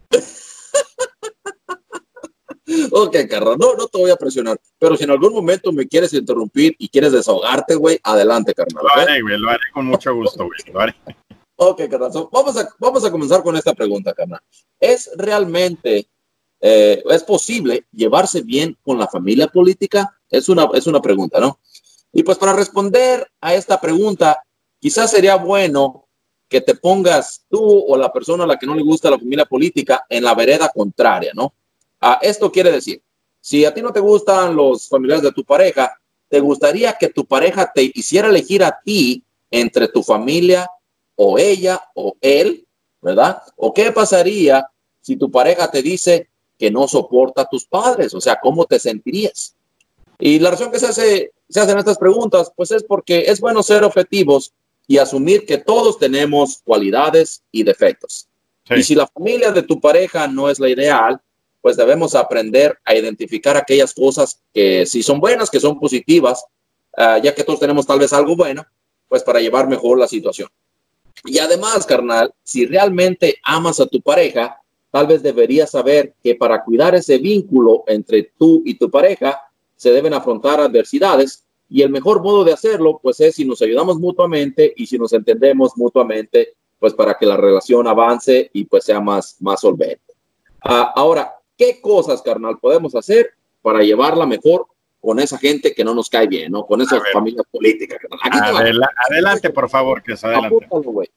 Ok, carnal, no, no te voy a presionar. Pero si en algún momento me quieres interrumpir y quieres desahogarte, güey, adelante, carnal. Lo haré, güey, lo haré con mucho gusto, güey. Lo haré. Ok, carnal. So, vamos, a, vamos a comenzar con esta pregunta, carnal. ¿Es realmente, eh, es posible llevarse bien con la familia política? Es una, es una pregunta, ¿no? Y pues para responder a esta pregunta, quizás sería bueno que te pongas tú o la persona a la que no le gusta la familia política en la vereda contraria, ¿no? Ah, esto quiere decir, si a ti no te gustan los familiares de tu pareja, ¿te gustaría que tu pareja te hiciera elegir a ti entre tu familia o ella o él, ¿verdad? ¿O qué pasaría si tu pareja te dice que no soporta a tus padres? O sea, ¿cómo te sentirías? Y la razón que se, hace, se hacen estas preguntas, pues es porque es bueno ser objetivos y asumir que todos tenemos cualidades y defectos. Sí. Y si la familia de tu pareja no es la ideal, pues debemos aprender a identificar aquellas cosas que sí son buenas, que son positivas, uh, ya que todos tenemos tal vez algo bueno, pues para llevar mejor la situación. Y además, carnal, si realmente amas a tu pareja, tal vez deberías saber que para cuidar ese vínculo entre tú y tu pareja, se deben afrontar adversidades. Y el mejor modo de hacerlo, pues es si nos ayudamos mutuamente y si nos entendemos mutuamente, pues para que la relación avance y pues sea más, más solvente. Uh, ahora, ¿qué cosas, carnal, podemos hacer para llevarla mejor con esa gente que no nos cae bien, ¿no? Con esas familias políticas. Aquí Adela, adelante, por favor, que se adelante. Apúntalo, güey.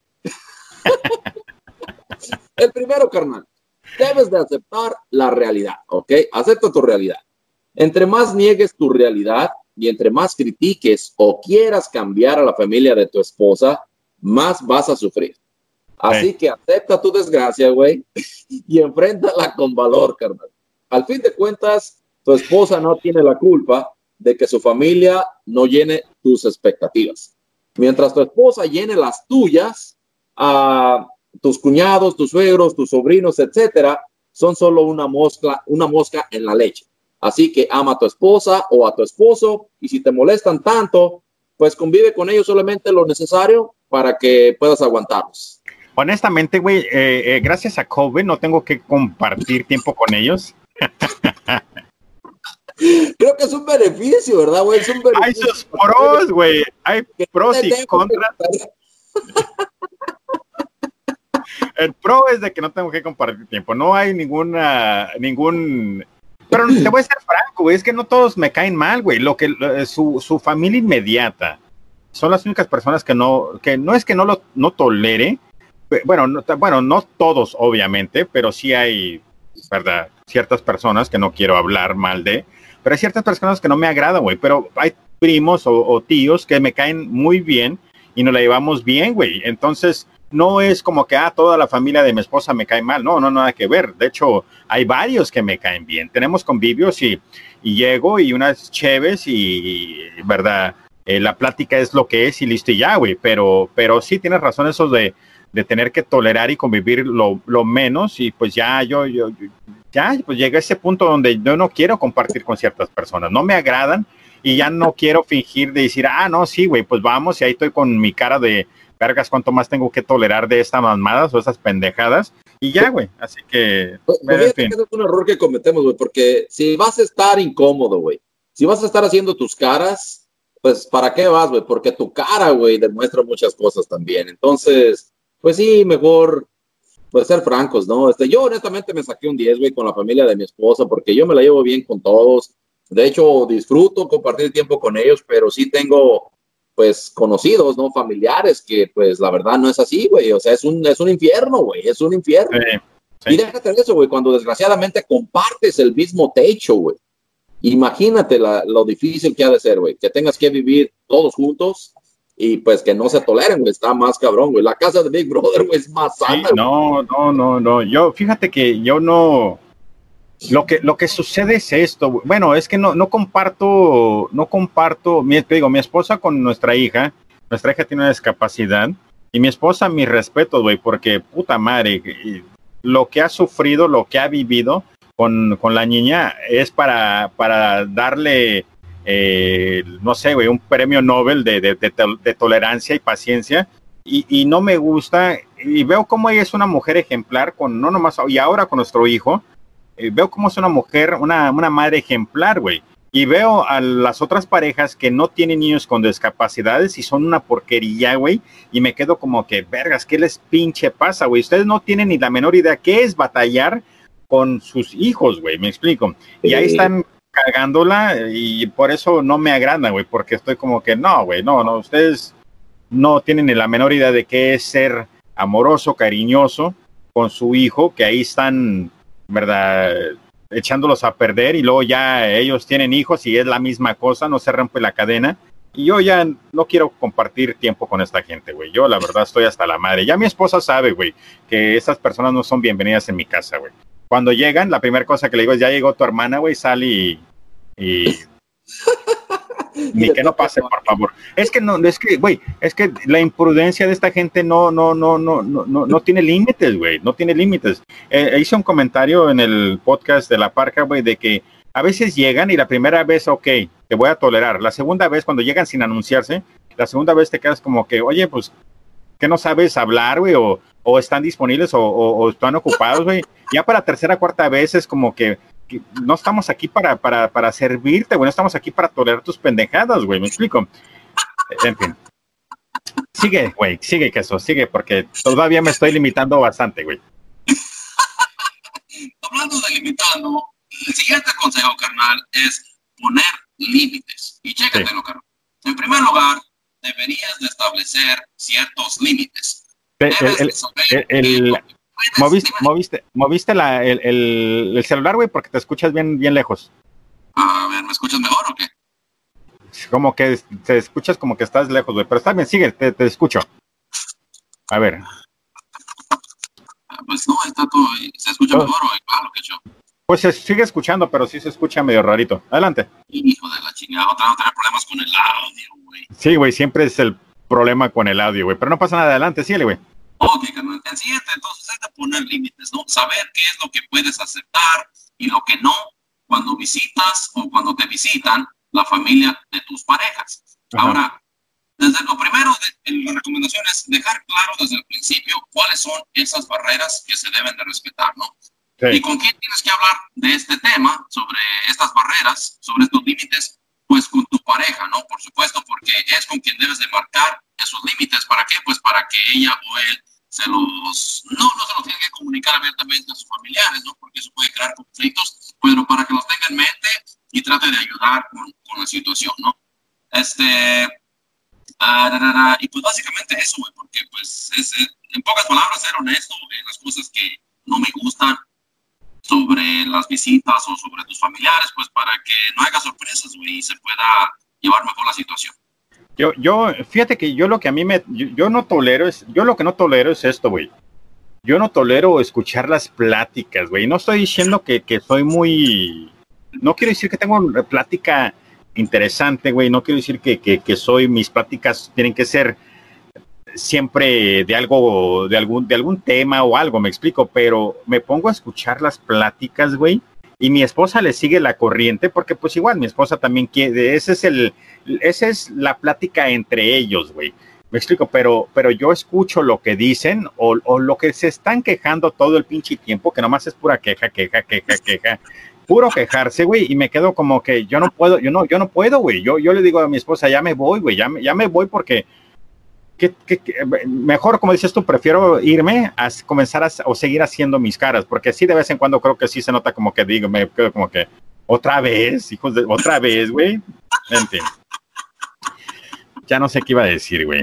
El primero, carnal, debes de aceptar la realidad, ¿ok? Acepta tu realidad. Entre más niegues tu realidad, y entre más critiques o quieras cambiar a la familia de tu esposa, más vas a sufrir. Así sí. que acepta tu desgracia, güey, y enfréntala con valor, carnal. Al fin de cuentas, tu esposa no tiene la culpa de que su familia no llene tus expectativas. Mientras tu esposa llene las tuyas, uh, tus cuñados, tus suegros, tus sobrinos, etcétera, son solo una mosca, una mosca en la leche. Así que ama a tu esposa o a tu esposo y si te molestan tanto, pues convive con ellos solamente lo necesario para que puedas aguantarlos. Honestamente, güey, eh, eh, gracias a COVID no tengo que compartir tiempo con ellos. Creo que es un beneficio, ¿verdad, güey? Es un beneficio. Hay sus pros, güey. Hay pros y contras. El pro es de que no tengo que compartir tiempo. No hay ninguna, ningún... Pero te voy a ser franco, güey, es que no todos me caen mal, güey. Lo que su, su familia inmediata son las únicas personas que no, que no es que no lo no tolere. Bueno, no, bueno, no todos, obviamente, pero sí hay, verdad, ciertas personas que no quiero hablar mal de, pero hay ciertas personas que no me agradan, güey. Pero hay primos o, o tíos que me caen muy bien y nos la llevamos bien, güey. Entonces no es como que, ah, toda la familia de mi esposa me cae mal. No, no, nada que ver. De hecho, hay varios que me caen bien. Tenemos convivios y, y llego y unas cheves y, y verdad, eh, la plática es lo que es y listo y ya, güey. Pero, pero sí tienes razón eso de, de tener que tolerar y convivir lo, lo menos y pues ya yo, yo, ya pues llegué a ese punto donde yo no quiero compartir con ciertas personas. No me agradan y ya no quiero fingir de decir, ah, no, sí, güey, pues vamos y ahí estoy con mi cara de vergas, ¿cuánto más tengo que tolerar de estas mamadas o esas pendejadas? Y ya, güey, así que... Pues, pues, en fin. Ese es un error que cometemos, güey, porque si vas a estar incómodo, güey, si vas a estar haciendo tus caras, pues, ¿para qué vas, güey? Porque tu cara, güey, demuestra muchas cosas también. Entonces, pues sí, mejor, pues, ser francos, ¿no? Este, yo, honestamente, me saqué un diez, güey, con la familia de mi esposa, porque yo me la llevo bien con todos. De hecho, disfruto compartir tiempo con ellos, pero sí tengo... pues conocidos, ¿no? Familiares, que pues la verdad no es así, güey. O sea, es un, es un infierno, güey. Es un infierno. Sí, sí. Y déjate de eso, güey. Cuando desgraciadamente compartes el mismo techo, güey. Imagínate la, lo difícil que ha de ser, güey. Que tengas que vivir todos juntos y pues que no se toleren, güey. Está más cabrón, güey. La casa de Big Brother, güey, es más sana. Sí, no, no, no, no. Yo, fíjate que yo no... Lo que, lo que sucede es esto, bueno, es que no, no comparto, no comparto, mi, te digo, mi esposa con nuestra hija, nuestra hija tiene una discapacidad, y mi esposa, mi respeto, güey, porque puta madre, lo que ha sufrido, lo que ha vivido con, con la niña es para, para darle, eh, no sé, güey, un premio Nobel de, de, de, de tolerancia y paciencia, y, y no me gusta, y veo cómo ella es una mujer ejemplar, con no nomás, y ahora con nuestro hijo, veo cómo es una mujer, una, una madre ejemplar, güey. Y veo a las otras parejas que no tienen niños con discapacidades y son una porquería, güey. Y me quedo como que, vergas, ¿qué les pinche pasa, güey? Ustedes no tienen ni la menor idea qué es batallar con sus hijos, güey, me explico. Y ahí están cagándola y por eso no me agrada, güey, porque estoy como que, no, güey, no, no, ustedes no tienen ni la menor idea de qué es ser amoroso, cariñoso con su hijo, que ahí están, ¿verdad?, echándolos a perder, y luego ya ellos tienen hijos y es la misma cosa, no se rompe la cadena. Y yo ya no quiero compartir tiempo con esta gente, güey. Yo, la verdad, estoy hasta la madre. Ya mi esposa sabe, güey, que estas personas no son bienvenidas en mi casa, güey. Cuando llegan, la primera cosa que le digo es, ya llegó tu hermana, güey, sal y... y... ni que no pase, por favor. Es que no, es que, güey, es que la imprudencia de esta gente no, no, no, no, no, no, no tiene límites, güey, no tiene límites. Eh, hice un comentario en el podcast de La Parca, güey, de que a veces llegan y la primera vez, ok, te voy a tolerar. La segunda vez, cuando llegan sin anunciarse, la segunda vez te quedas como que, oye, pues, ¿qué no sabes hablar, güey? O, o están disponibles o, o, o están ocupados, güey. Ya para tercera, cuarta vez es como que, que no estamos aquí para, para, para servirte, güey. No estamos aquí para tolerar tus pendejadas, güey. ¿Me explico? En fin. Sigue, güey. Sigue, queso. Sigue, porque todavía me estoy limitando bastante, güey. Hablando de limitando, el siguiente consejo, carnal, es poner límites. Y chécatelo, sí. carnal. En primer lugar, deberías de establecer ciertos límites. El, el, el, el, moviste, moviste, moviste la, el, el, el celular, güey, porque te escuchas bien, bien lejos. A ver, ¿me escuchas mejor o qué? Como que te escuchas como que estás lejos, güey. Pero está bien, sigue, te, te escucho. A ver. Pues no, está todo, ¿se escucha oh. mejor o igual lo que yo? Pues se sigue escuchando, pero sí se escucha medio rarito. Adelante. Hijo de la chingada, otra vez tener problemas con el audio, güey. Sí, güey, siempre es el problema con el audio, güey. Pero no pasa nada, adelante, síguele, güey. Ok, carnal, el siguiente, entonces hay que poner límites, ¿no? Saber qué es lo que puedes aceptar y lo que no cuando visitas o cuando te visitan la familia de tus parejas. Ajá. Ahora, desde lo primero, de, la recomendación es dejar claro desde el principio cuáles son esas barreras que se deben de respetar, ¿no? Sí. ¿Y con quién tienes que hablar de este tema, sobre estas barreras, sobre estos límites? Pues con tu pareja, ¿no? Por supuesto, porque es con quien debes de marcar esos límites. ¿Para qué? Pues para que ella o él se los... No, no se los tiene que comunicar abiertamente a sus familiares, ¿no? Porque eso puede crear conflictos, pero para que los tenga en mente y trate de ayudar con, con la situación, ¿no? Este... Uh, y pues básicamente eso, güey, porque pues es, es, en pocas palabras, ser honesto en las cosas que no me gustan sobre las visitas o sobre tus familiares, pues para que no haya sorpresas, güey, y se pueda llevar mejor la situación. Yo, yo, fíjate que yo lo que a mí me, yo, yo no tolero es, yo lo que no tolero es esto, güey. Yo no tolero escuchar las pláticas, güey. No estoy diciendo que, que soy muy, no quiero decir que tengo una plática interesante, güey. No quiero decir que, que, que soy, mis pláticas tienen que ser siempre de algo, de algún, de algún tema o algo, me explico, pero me pongo a escuchar las pláticas, güey, y mi esposa le sigue la corriente, porque pues igual mi esposa también quiere, ese es el, esa es la plática entre ellos, güey, me explico, pero, pero yo escucho lo que dicen, o, o lo que se están quejando todo el pinche tiempo, que nomás es pura queja, queja, queja, queja, puro quejarse, güey, y me quedo como que yo no puedo, yo no, yo no puedo, güey, yo, yo le digo a mi esposa, ya me voy, güey, ya me, ya me voy porque Que, que, que, mejor, como dices tú, prefiero irme a comenzar a o seguir haciendo mis caras, porque sí de vez en cuando creo que sí se nota como que digo, me quedo como que otra vez, hijos de otra vez, güey. En fin. Ya no sé qué iba a decir, güey.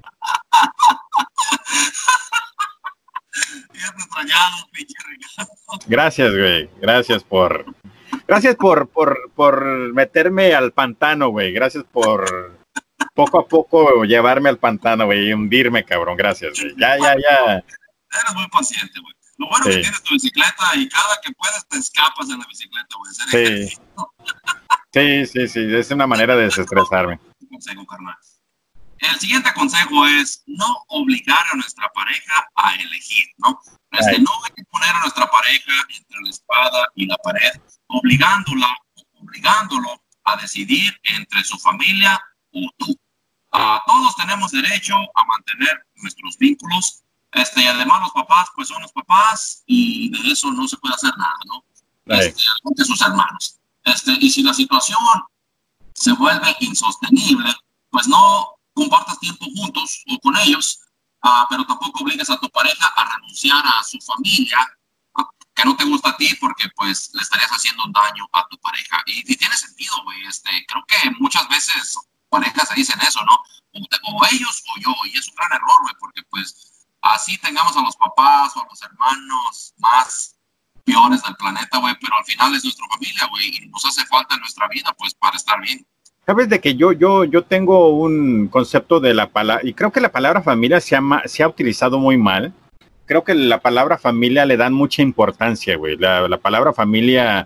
Gracias, güey. Gracias por Gracias por por por meterme al pantano, güey. Gracias por poco a poco llevarme al pantano, güey, y hundirme, cabrón. Gracias, güey. Ya, ya, ya. Eres muy paciente, güey. Lo bueno sí. que tienes tu bicicleta y cada que puedes te escapas en la bicicleta, güey. Sí. sí, sí, sí. Es una manera de desestresarme. Consejo, carnal. El siguiente consejo es no obligar a nuestra pareja a elegir, ¿no? Es que no hay que poner a nuestra pareja entre la espada y la pared, obligándola, obligándolo a decidir entre su familia o tú. Uh, todos tenemos derecho a mantener nuestros vínculos, este, y además los papás pues son los papás y de eso no se puede hacer nada, ¿no? Este, de sus hermanos. Este, y si la situación se vuelve insostenible, pues no compartas tiempo juntos o con ellos, uh, pero tampoco obligues a tu pareja a renunciar a su familia, uh, que no te gusta a ti porque pues le estarías haciendo daño a tu pareja. Y, y tiene sentido, güey. Este, creo que muchas veces parejas se dicen eso, ¿no? O, o ellos o yo, y es un gran error, güey, porque pues así tengamos a los papás o a los hermanos más peores del planeta, güey, pero al final es nuestra familia, güey, y nos hace falta en nuestra vida, pues, para estar bien. Sabes de que yo, yo, yo tengo un concepto de la palabra, y creo que la palabra familia se ha, se ha utilizado muy mal. Creo que la palabra familia le dan mucha importancia, güey. La, la palabra familia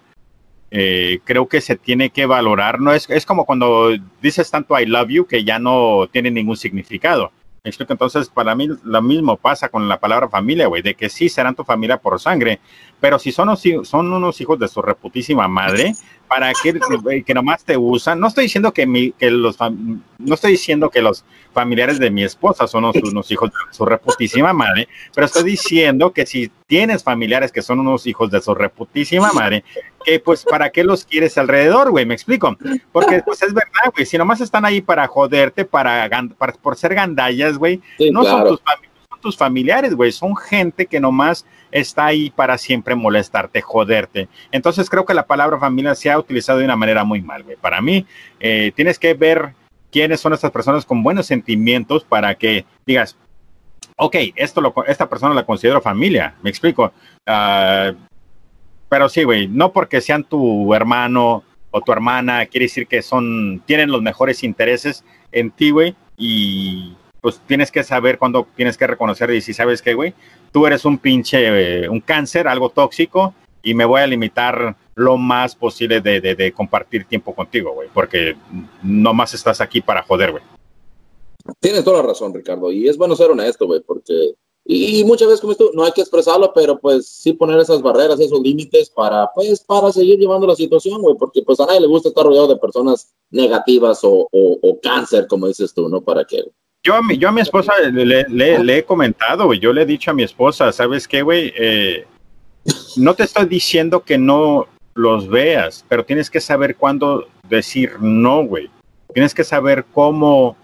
eh, creo que se tiene que valorar. No es, es como cuando dices tanto I love you que ya no tiene ningún significado. Entonces, para mí lo mismo pasa con la palabra familia, güey, de que sí serán tu familia por sangre, pero si son, son unos hijos de su reputísima madre, ¿para qué que nomás te usan? No estoy diciendo que, mi, que los no estoy diciendo que los familiares de mi esposa son unos, unos hijos de su reputísima madre, pero estoy diciendo que si tienes familiares que son unos hijos de su reputísima madre, que pues ¿para qué los quieres alrededor, güey? ¿Me explico? Porque pues es verdad, güey, si nomás están ahí para joderte, para, para por ser gandallas, güey, sí, no claro. son tus familiares. Tus familiares, güey, son gente que nomás está ahí para siempre molestarte, joderte. Entonces creo que la palabra familia se ha utilizado de una manera muy mal, güey. Para mí, eh, tienes que ver quiénes son estas personas con buenos sentimientos para que digas, ok, esto lo, esta persona la considero familia, me explico. Uh, pero sí, güey, no porque sean tu hermano o tu hermana, quiere decir que son, tienen los mejores intereses en ti, güey, y pues tienes que saber cuándo tienes que reconocer y si sabes que, güey, tú eres un pinche, eh, un cáncer, algo tóxico, y me voy a limitar lo más posible de, de, de compartir tiempo contigo, güey, porque nomás estás aquí para joder, güey. Tienes toda la razón, Ricardo, y es bueno ser honesto, güey, porque, y, y muchas veces como esto, no hay que expresarlo, pero pues sí poner esas barreras, esos límites para, pues, para seguir llevando la situación, güey, porque pues a nadie le gusta estar rodeado de personas negativas o, o, o cáncer, como dices tú, ¿no? ¿Para qué? Yo a mi, yo a mi esposa le, le, le he comentado, güey, yo le he dicho a mi esposa, ¿sabes qué, güey? Eh, no te estoy diciendo que no los veas, pero tienes que saber cuándo decir no, güey. Tienes que saber cómo,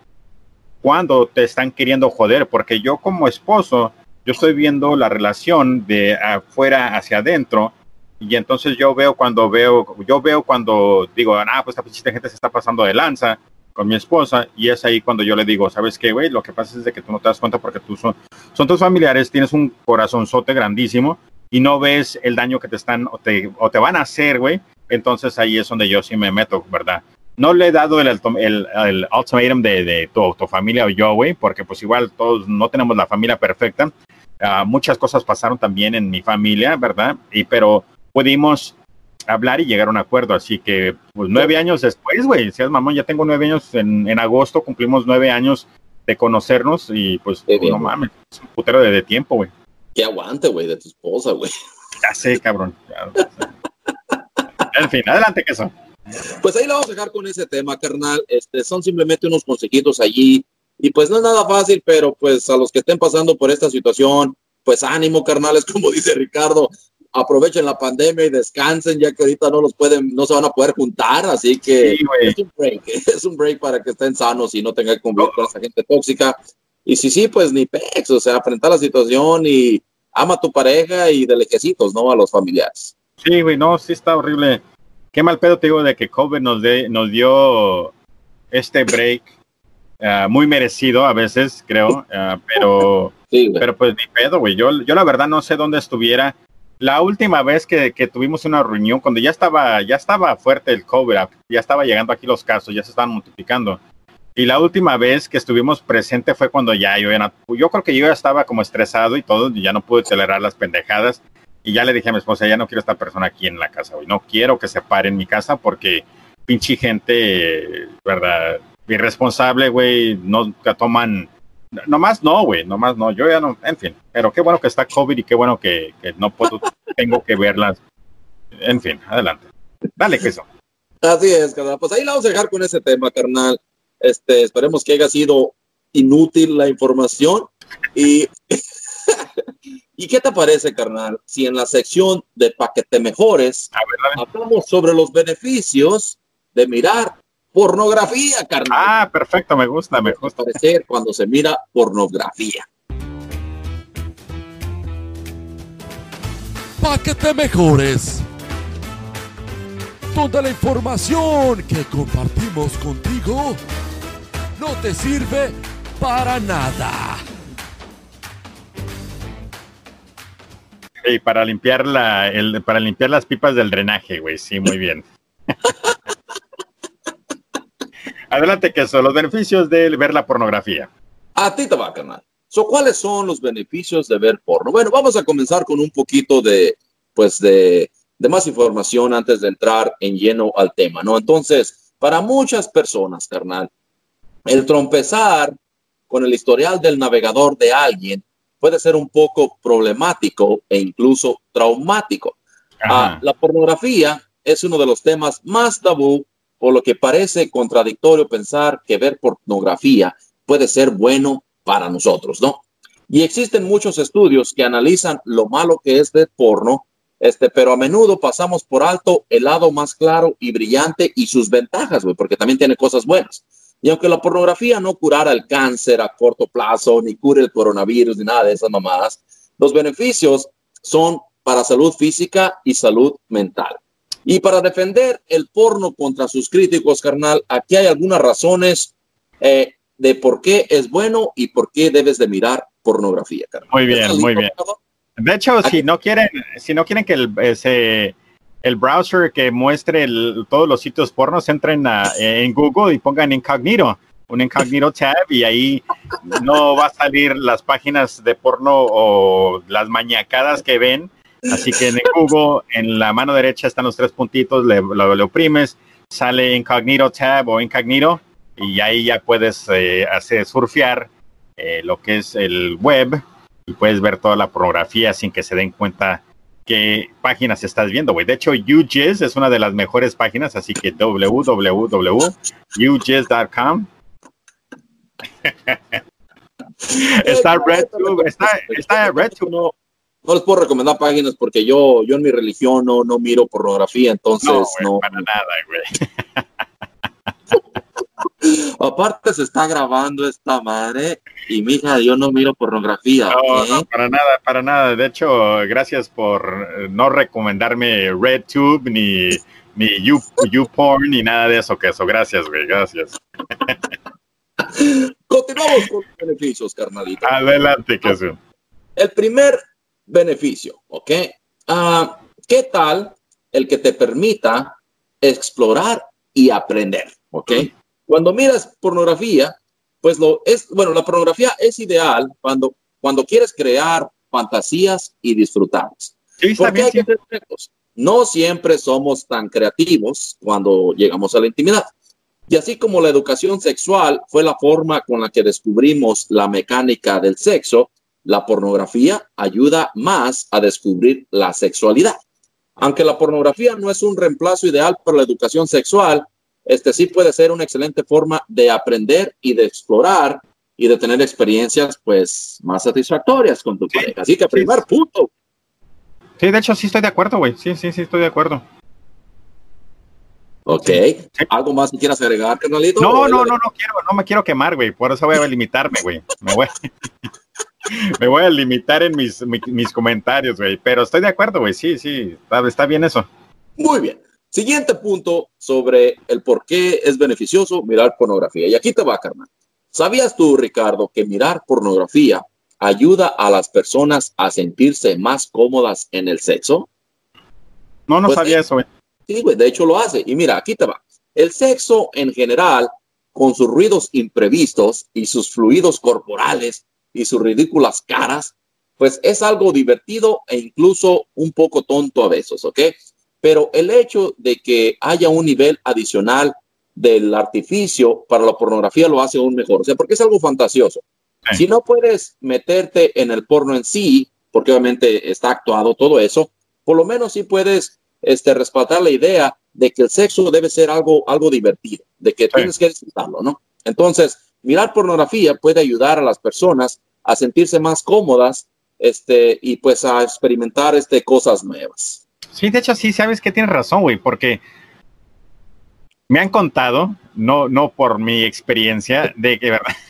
cuándo te están queriendo joder, porque yo como esposo, yo estoy viendo la relación de afuera hacia adentro, y entonces yo veo cuando veo, yo veo cuando digo, ah, pues esta gente se está pasando de lanza con mi esposa, y es ahí cuando yo le digo, ¿sabes qué, güey? Lo que pasa es de que tú no te das cuenta porque tú son, son tus familiares, tienes un corazonzote grandísimo y no ves el daño que te están o te, o te van a hacer, güey. Entonces ahí es donde yo sí me meto, ¿verdad? No le he dado el, el, el ultimatum de, de tu, tu familia o yo, güey, porque pues igual todos no tenemos la familia perfecta. Uh, muchas cosas pasaron también en mi familia, ¿verdad? Y pero pudimos hablar y llegar a un acuerdo, así que pues nueve años después, güey, si es mamón, ya tengo nueve años, en, en agosto cumplimos nueve años de conocernos y pues, pues no mames, es un putero de, de tiempo, güey. Que aguante, güey, de tu esposa, güey. Ya sé, cabrón. Ya, ya sé. En fin, adelante, que son. Pues ahí lo vamos a dejar con ese tema, carnal. Este, son simplemente unos consejitos allí y pues no es nada fácil, pero pues a los que estén pasando por esta situación, pues ánimo, carnales, como dice Ricardo. Aprovechen la pandemia y descansen, ya que ahorita no los pueden, no se van a poder juntar, así que sí, es un break, es un break para que estén sanos y no tengan que convivir con esa gente tóxica. Y si sí, pues ni pex, o sea, enfrentar la situación y ama a tu pareja y de lejecitos, ¿no? A los familiares. Sí, güey, no, sí está horrible. Qué mal pedo te digo de que COVID nos, de, nos dio este break uh, muy merecido a veces, creo, uh, pero, sí, pero pues ni pedo, güey. Yo, yo la verdad no sé dónde estuviera. La última vez que, que tuvimos una reunión, cuando ya estaba, ya estaba fuerte el COVID, ya estaba llegando aquí los casos, ya se estaban multiplicando. Y la última vez que estuvimos presente fue cuando ya yo era, yo creo que yo ya estaba como estresado y todo, y ya no pude tolerar las pendejadas. Y ya le dije a mi esposa, ya no quiero esta persona aquí en la casa, güey. No quiero que se pare en mi casa porque pinche gente, ¿verdad? Irresponsable, güey, no que toman... Nomás no, güey, nomás no, yo ya no, en fin, pero qué bueno que está COVID y qué bueno que, que no puedo, tengo que verlas, en fin, adelante, dale, queso. Así es, carnal, pues ahí la vamos a dejar con ese tema, carnal, este, esperemos que haya sido inútil la información, y, ¿y qué te parece, carnal, si en la sección de Pa' que te mejores, a ver, hablamos sobre los beneficios de mirar pornografía, carnal? Ah, perfecto, me gusta, me gusta. Parecer cuando se mira pornografía. Pa' que te mejores. Donde la información que compartimos contigo no te sirve para nada. Sí, para limpiar la, el, para limpiar las pipas del drenaje, güey. Sí, muy bien. Adelante, que son los beneficios de ver la pornografía. A ti te va, carnal. So, ¿cuáles son los beneficios de ver porno? Bueno, vamos a comenzar con un poquito de, pues, de, de más información antes de entrar en lleno al tema, ¿no? Entonces, para muchas personas, carnal, el trompezar con el historial del navegador de alguien puede ser un poco problemático e incluso traumático. Ah, la pornografía es uno de los temas más tabú, por lo que parece contradictorio pensar que ver pornografía puede ser bueno para nosotros, ¿no? Y existen muchos estudios que analizan lo malo que es ver porno, este, pero a menudo pasamos por alto el lado más claro y brillante y sus ventajas, güey, porque también tiene cosas buenas. Y aunque la pornografía no curara el cáncer a corto plazo, ni cure el coronavirus, ni nada de esas mamadas, los beneficios son para salud física y salud mental. Y para defender el porno contra sus críticos, carnal, aquí hay algunas razones eh, de por qué es bueno y por qué debes de mirar pornografía, carnal. Muy bien, muy bien. De hecho, si no quieren, si no quieren que el, ese, el browser que muestre el, todos los sitios pornos, entren a, en Google y pongan incognito, un incognito tab, y ahí no va a salir las páginas de porno o las mañacadas que ven. Así que en Google, en la mano derecha están los tres puntitos, le, lo, le oprimes, sale incognito tab o incognito, y ahí ya puedes eh, hacer surfear eh, lo que es el web, y puedes ver toda la pornografía sin que se den cuenta qué páginas estás viendo, güey. De hecho, YouJizz es una de las mejores páginas, así que w w w punto you jizz punto com. Está RedTube, está, está RedTube. No, no les puedo recomendar páginas porque yo, yo en mi religión no, no miro pornografía, entonces no. Güey, no. Para nada, güey. Aparte se está grabando esta madre y mija, yo no miro pornografía. No, ¿eh? no, para nada, para nada. De hecho, gracias por no recomendarme RedTube ni, ni you, YouPorn ni nada de eso, que eso. Gracias, güey, gracias. Continuamos con los beneficios, carnalito. Adelante, que eso. El primer beneficio, ¿ok? Uh, ¿Qué tal el que te permita explorar y aprender, ¿ok? Cuando miras pornografía, pues lo es, bueno, la pornografía es ideal cuando, cuando quieres crear fantasías y disfrutarlas. Sí, está Porque bien, hay sí. que ser honestos, no siempre somos tan creativos cuando llegamos a la intimidad. Y así como la educación sexual fue la forma con la que descubrimos la mecánica del sexo, la pornografía ayuda más a descubrir la sexualidad. Aunque la pornografía no es un reemplazo ideal para la educación sexual, este sí puede ser una excelente forma de aprender y de explorar y de tener experiencias pues más satisfactorias con tu Sí, pareja. Así que sí, primer sí. punto. Sí, de hecho, sí estoy de acuerdo, güey. Sí, sí, sí, estoy de acuerdo. Ok. Sí, sí. ¿Algo más que quieras agregar, carnalito? No, no, no, no quiero, no me quiero quemar, güey. Por eso voy a limitarme, güey. Me voy, me voy a limitar en mis, mi- mis comentarios, güey. Pero estoy de acuerdo, güey. Sí, sí, está, está bien eso. Muy bien. Siguiente punto sobre el por qué es beneficioso mirar pornografía. Y aquí te va, carnal. ¿Sabías tú, Ricardo, que mirar pornografía ayuda a las personas a sentirse más cómodas en el sexo? No, no Pues, sabía eso, güey. Sí, güey, de hecho lo hace. Y mira, aquí te va. El sexo en general, con sus ruidos imprevistos y sus fluidos corporales y sus ridículas caras, pues es algo divertido e incluso un poco tonto a veces, ¿ok? Pero el hecho de que haya un nivel adicional del artificio para la pornografía lo hace aún mejor. O sea, porque es algo fantasioso. Sí. Si no puedes meterte en el porno en sí, porque obviamente está actuado todo eso, por lo menos sí puedes este, respaldar la idea de que el sexo debe ser algo, algo divertido, de que Sí. tienes que disfrutarlo, ¿no? Entonces, mirar pornografía puede ayudar a las personas a sentirse más cómodas este, y pues a experimentar este, cosas nuevas. Sí, de hecho, sí, sabes que tienes razón, güey, porque me han contado, no, no por mi experiencia, de que, ¿verdad?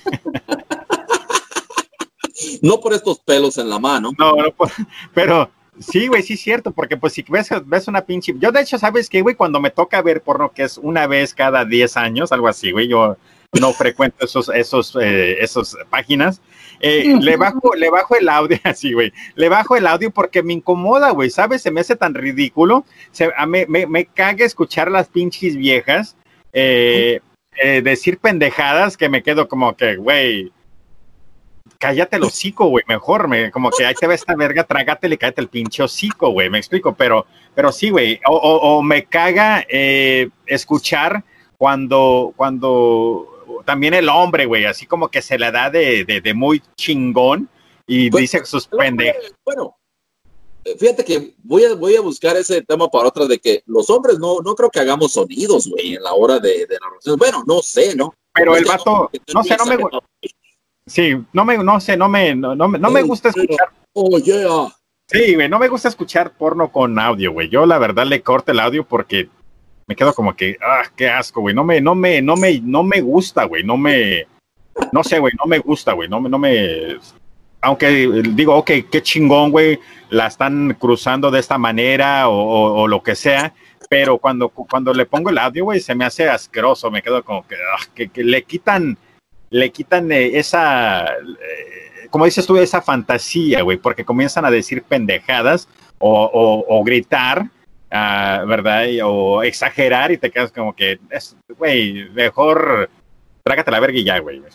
No por estos pelos en la mano. No, no, por- pero sí, güey, sí es cierto, porque pues si ves, ves una pinche... Yo, de hecho, ¿sabes qué, güey? Cuando me toca ver porno, que es una vez cada diez años, algo así, güey, yo no frecuento esos, esos, eh, esos páginas. Eh, le bajo, le bajo el audio, así, güey. Le bajo el audio porque me incomoda, güey. ¿Sabes? Se me hace tan ridículo. Se, a, me, me, me caga escuchar las pinches viejas eh, eh, decir pendejadas que me quedo como que, güey, cállate el hocico, güey. Mejor, me, como que ahí te va esta verga, trágatele, cállate el pinche hocico, güey. Me explico, pero, pero sí, güey. O, o, o me caga eh, escuchar cuando, cuando también el hombre, güey, así como que se le da de, de, de muy chingón y pues, dice sus pendejas. Bueno, fíjate que voy a, voy a buscar ese tema para otra, de que los hombres no, no creo que hagamos sonidos, güey, en la hora de, de la relación. Bueno, no sé, ¿no? Pero es el vato, no, no sé, no me gusta. Sí, no me, no sé, no me, no, no, no me gusta escuchar. Oh, yeah. Sí, güey, no me gusta escuchar porno con audio, güey. Yo la verdad le corto el audio porque me quedo como que, ah, qué asco, güey. No me, no me, no me, no me gusta, güey. No me, no sé, güey, no me gusta, güey. No me, no me, aunque digo, ok, qué chingón, güey, la están cruzando de esta manera o, o, o lo que sea, pero cuando, cuando le pongo el audio, güey, se me hace asqueroso. Me quedo como que, ah, que, que le quitan, le quitan eh, esa, eh, como dices tú, esa fantasía, güey, porque comienzan a decir pendejadas o, o, o gritar. Uh, ¿verdad? O exagerar y te quedas como que, güey, mejor trágate la verga y ya, güey.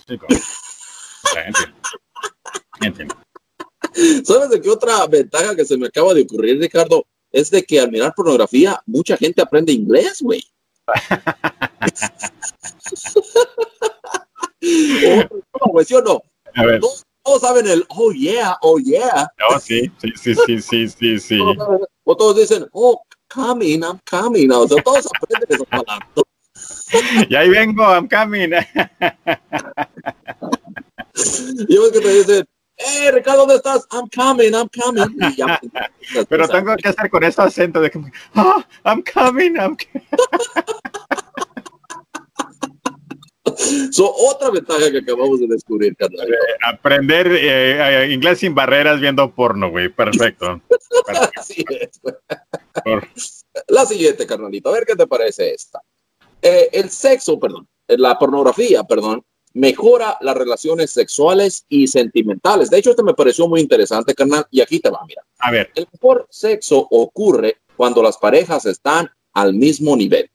Entiendo. ¿Sabes de qué otra ventaja que se me acaba de ocurrir, Ricardo? Es de que al mirar pornografía, mucha gente aprende inglés, güey. ¿O no, ¿sí o no? A ver. Todos, todos saben el oh yeah, oh yeah. Oh, sí, sí, sí, sí, sí, sí, sí. O todos dicen, oh, coming, I'm coming. O sea, todos aprenden esas palabras. Y ahí vengo, I'm coming. Y ves que te dicen, hey, Ricardo, ¿dónde estás? I'm coming, I'm coming. Y ya, pero tengo que estar con este acento de que, oh, I'm coming, I'm coming. So, otra ventaja que acabamos de descubrir, carnal. Eh, aprender eh, inglés sin barreras viendo porno, güey. Perfecto. Perfecto. Así es, güey. Por... La siguiente, carnalito. A ver qué te parece esta. Eh, el sexo, perdón, la pornografía, perdón, mejora las relaciones sexuales y sentimentales. De hecho, este me pareció muy interesante, carnal, y aquí te va, mira. A ver. El mejor sexo ocurre cuando las parejas están al mismo nivel.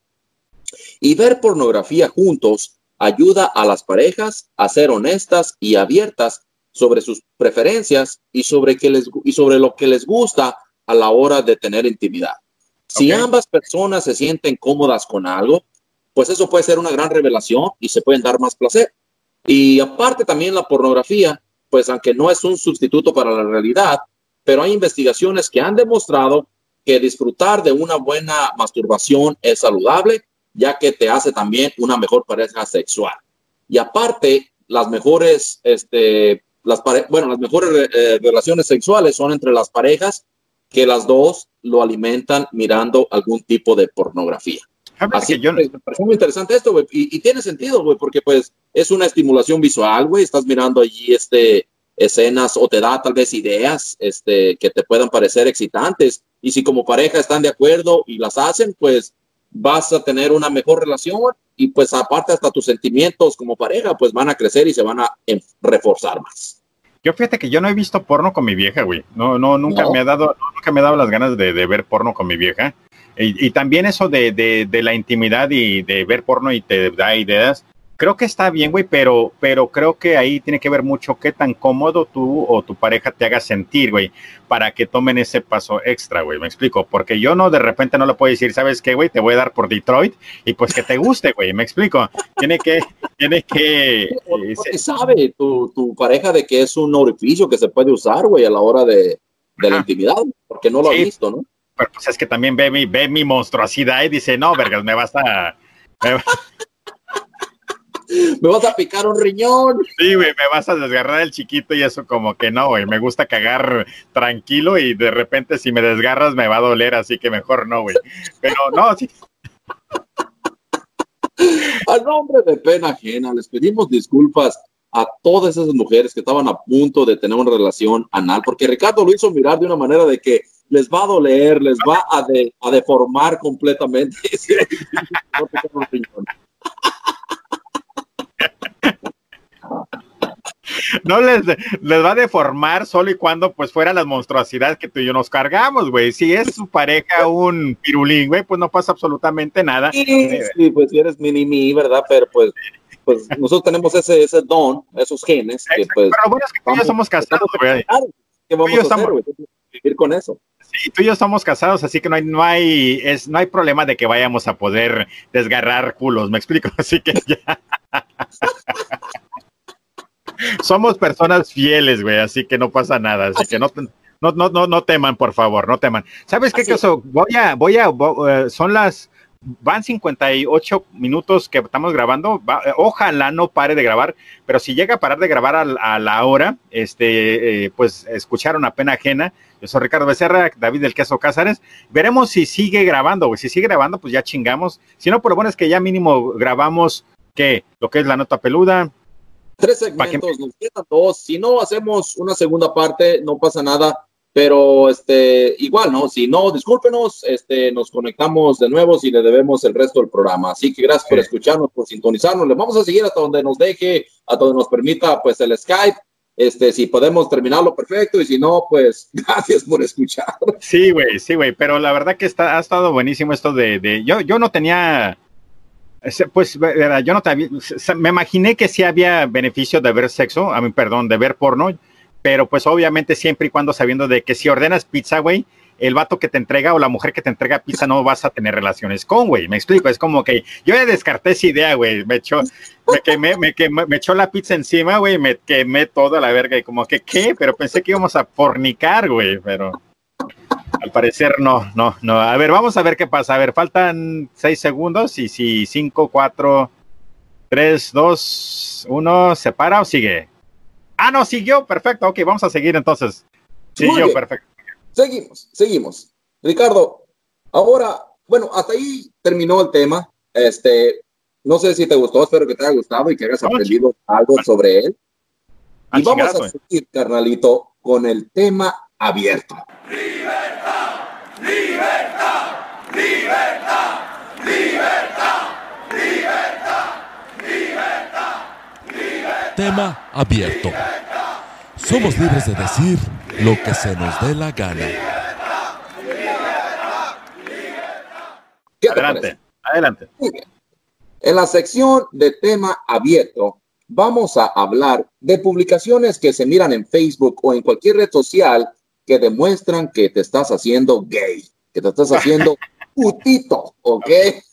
Y ver pornografía juntos ayuda a las parejas a ser honestas y abiertas sobre sus preferencias y sobre, que les, y sobre lo que les gusta a la hora de tener intimidad. Si okay. ambas personas se sienten cómodas con algo, pues eso puede ser una gran revelación y se pueden dar más placer. Y aparte también la pornografía, pues aunque no es un sustituto para la realidad, pero hay investigaciones que han demostrado que disfrutar de una buena masturbación es saludable, ya que te hace también una mejor pareja sexual. Y aparte, las mejores, este, las pare- bueno, las mejores eh, relaciones sexuales son entre las parejas que las dos lo alimentan mirando algún tipo de pornografía. Así que yo... me parece muy interesante esto, güey, y, y tiene sentido, güey, porque pues es una estimulación visual, güey, estás mirando allí este, escenas o te da tal vez ideas este, que te puedan parecer excitantes, y si como pareja están de acuerdo y las hacen, pues vas a tener una mejor relación y pues aparte hasta tus sentimientos como pareja pues van a crecer y se van a reforzar más. Yo fíjate que yo no he visto porno con mi vieja, güey. No, no, nunca no. me ha dado, nunca me ha dado las ganas de, de ver porno con mi vieja. Y, y también eso de, de, de la intimidad y de ver porno y te da ideas. Creo que está bien, güey, pero, pero creo que ahí tiene que ver mucho qué tan cómodo tú o tu pareja te haga sentir, güey, para que tomen ese paso extra, güey, me explico, porque yo no, de repente no le puedo decir, ¿sabes qué, güey? Te voy a dar por Detroit y pues que te guste, güey, me explico. Tiene que, tiene que... Eh, ¿Qué sabe tu, tu pareja de que es un orificio que se puede usar, güey, a la hora de, de la intimidad? Porque no lo sí, ha visto, ¿no? Pero pues es que también ve mi, ve mi monstruosidad y dice, no, vergas, me vas a... Me va... me vas a picar un riñón. Sí, güey, me vas a desgarrar el chiquito y eso como que no, güey. Me gusta cagar tranquilo y de repente si me desgarras me va a doler, así que mejor no, güey. Pero no, sí. A nombre de pena ajena, les pedimos disculpas a todas esas mujeres que estaban a punto de tener una relación anal, porque Ricardo lo hizo mirar de una manera de que les va a doler, les va a, de, a deformar completamente. no les, les va a deformar solo y cuando pues fuera las monstruosidades que tú y yo nos cargamos, güey. Si es su pareja un pirulín, güey, pues no pasa absolutamente nada. Sí, sí, pues si eres mini-me, ¿verdad? Pero pues, pues nosotros tenemos ese, ese don, esos genes. Que, pues, pero bueno, es que tú y yo somos casados, güey. ¿Qué vamos a hacer, güey? Vivir con eso. Sí, tú y yo somos casados, así que no hay, no hay, es, no hay problema de que vayamos a poder desgarrar culos, ¿me explico? Así que ya. Somos personas fieles, güey, así que no pasa nada, así, así. que no, no, no, no, no teman, por favor, no teman. ¿Sabes qué, Queso? Voy a, voy a, voy, uh, son las, van cincuenta y ocho minutos que estamos grabando, va, ojalá no pare de grabar, pero si llega a parar de grabar a, a la hora, este, eh, pues escucharon a Pena Ajena. Yo soy Ricardo Becerra, David del Queso Cázares. Veremos si sigue grabando, güey. Si sigue grabando, pues ya chingamos. Si no, por lo bueno es que ya mínimo grabamos, ¿qué? Lo que es la nota peluda. Tres segmentos, que... nos quedan dos. Si no hacemos una segunda parte, no pasa nada. Pero este, igual, ¿no? Si no, discúlpenos, este, nos conectamos de nuevo si le debemos el resto del programa. Así que gracias sí. por escucharnos, por sintonizarnos. Le vamos a seguir hasta donde nos deje, hasta donde nos permita, pues, el Skype. Este, si podemos terminarlo, perfecto, y si no, pues, gracias por escuchar. Sí, güey, sí, güey, pero la verdad que está, ha estado buenísimo esto de, de yo, yo no tenía, pues, yo no te, me imaginé que sí había beneficio de ver sexo, a mí, perdón, de ver porno, pero pues obviamente siempre y cuando sabiendo de que si ordenas pizza, güey, el vato que te entrega o la mujer que te entrega pizza no vas a tener relaciones con, güey, me explico, es como que yo ya descarté esa idea, güey, me echó, me quemé, me quemé, me echó la pizza encima, güey, me quemé toda la verga y como que, ¿qué? Pero pensé que íbamos a fornicar, güey, pero al parecer no, no, no, a ver, vamos a ver qué pasa, a ver, faltan seis segundos y si cinco, cuatro, tres, dos, uno, ¿se para o sigue? Ah, no, siguió, perfecto, ok, vamos a seguir entonces, siguió, perfecto. Seguimos, seguimos. Ricardo, ahora, bueno, hasta ahí terminó el tema. Este, no sé si te gustó, espero que te haya gustado y que hayas aprendido algo sobre él. Y vamos a seguir, carnalito, con el tema abierto. Libertad, libertad, libertad, libertad, libertad, libertad, libertad. Tema abierto. Somos libres de decir lo que se nos dé la gana. Adelante, adelante. En la sección de tema abierto, vamos a hablar de publicaciones que se miran en Facebook o en cualquier red social que demuestran que te estás haciendo gay, que te estás haciendo putito, ¿ok?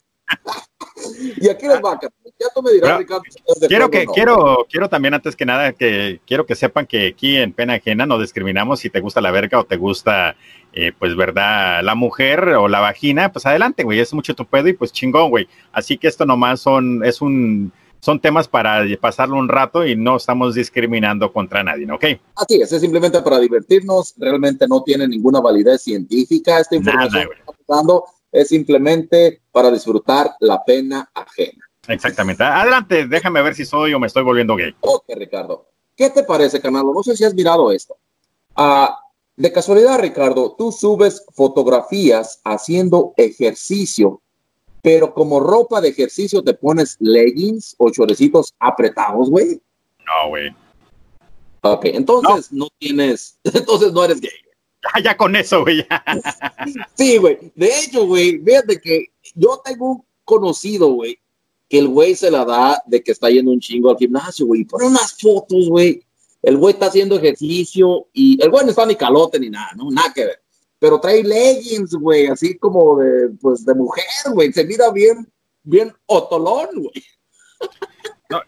Y aquí les va, ya tú me dirás, Ricardo. Quiero que, no. quiero, quiero también antes que nada que quiero que sepan que aquí en Pena Ajena no discriminamos si te gusta la verga o te gusta, eh, pues, verdad, la mujer o la vagina, pues adelante, güey, es mucho tu pedo y pues chingón, güey. Así que esto nomás son, es un, son temas para pasarlo un rato y no estamos discriminando contra nadie, ¿ok? Así es, es simplemente para divertirnos, realmente no tiene ninguna validez científica esta información Nada, que estamos dando. Es simplemente para disfrutar la pena ajena. Exactamente. Adelante, déjame ver si soy o me estoy volviendo gay. Ok, Ricardo. ¿Qué te parece, Canalo? No sé si has mirado esto. Uh, de casualidad, Ricardo, tú subes fotografías haciendo ejercicio, pero como ropa de ejercicio te pones leggings o chorecitos apretados, güey. No, güey. Ok, entonces no. no tienes, entonces no eres gay. Ya, ya con eso, güey. Sí, güey. De hecho, güey, fíjate que yo tengo un conocido, güey, que el güey se la da de que está yendo un chingo al gimnasio, güey. Pone unas fotos, güey. El güey está haciendo ejercicio y el güey no está ni calote ni nada, ¿no? Nada que ver. Pero trae leggings, güey, así como de, pues, de mujer, güey. Se mira bien, bien otolón, güey. No.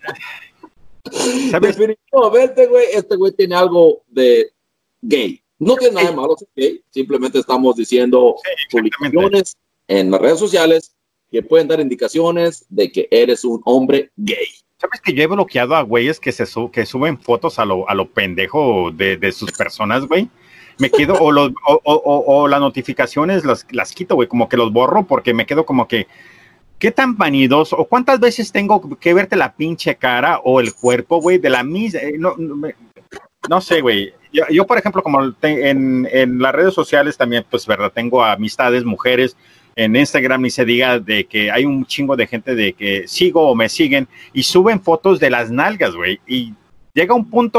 Definitivamente, güey, este güey tiene algo de gay. No tiene nada de malo ser gay, simplemente estamos diciendo sí, publicaciones en las redes sociales que pueden dar indicaciones de que eres un hombre gay. ¿Sabes que yo he bloqueado a güeyes que se su que suben fotos a lo, a lo pendejo de, de sus personas, güey? Me quedo, o, los, o, o, o, o las notificaciones las, las quito, güey, como que los borro porque me quedo como que, ¿qué tan vanidoso? ¿O cuántas veces tengo que verte la pinche cara o el cuerpo, güey, de la misma? Eh, no, no, no sé, güey. Yo, yo, por ejemplo, como te, en, en las redes sociales también, pues, verdad, tengo amistades, mujeres, en Instagram ni se diga de que hay un chingo de gente de que sigo o me siguen y suben fotos de las nalgas, güey, y llega un punto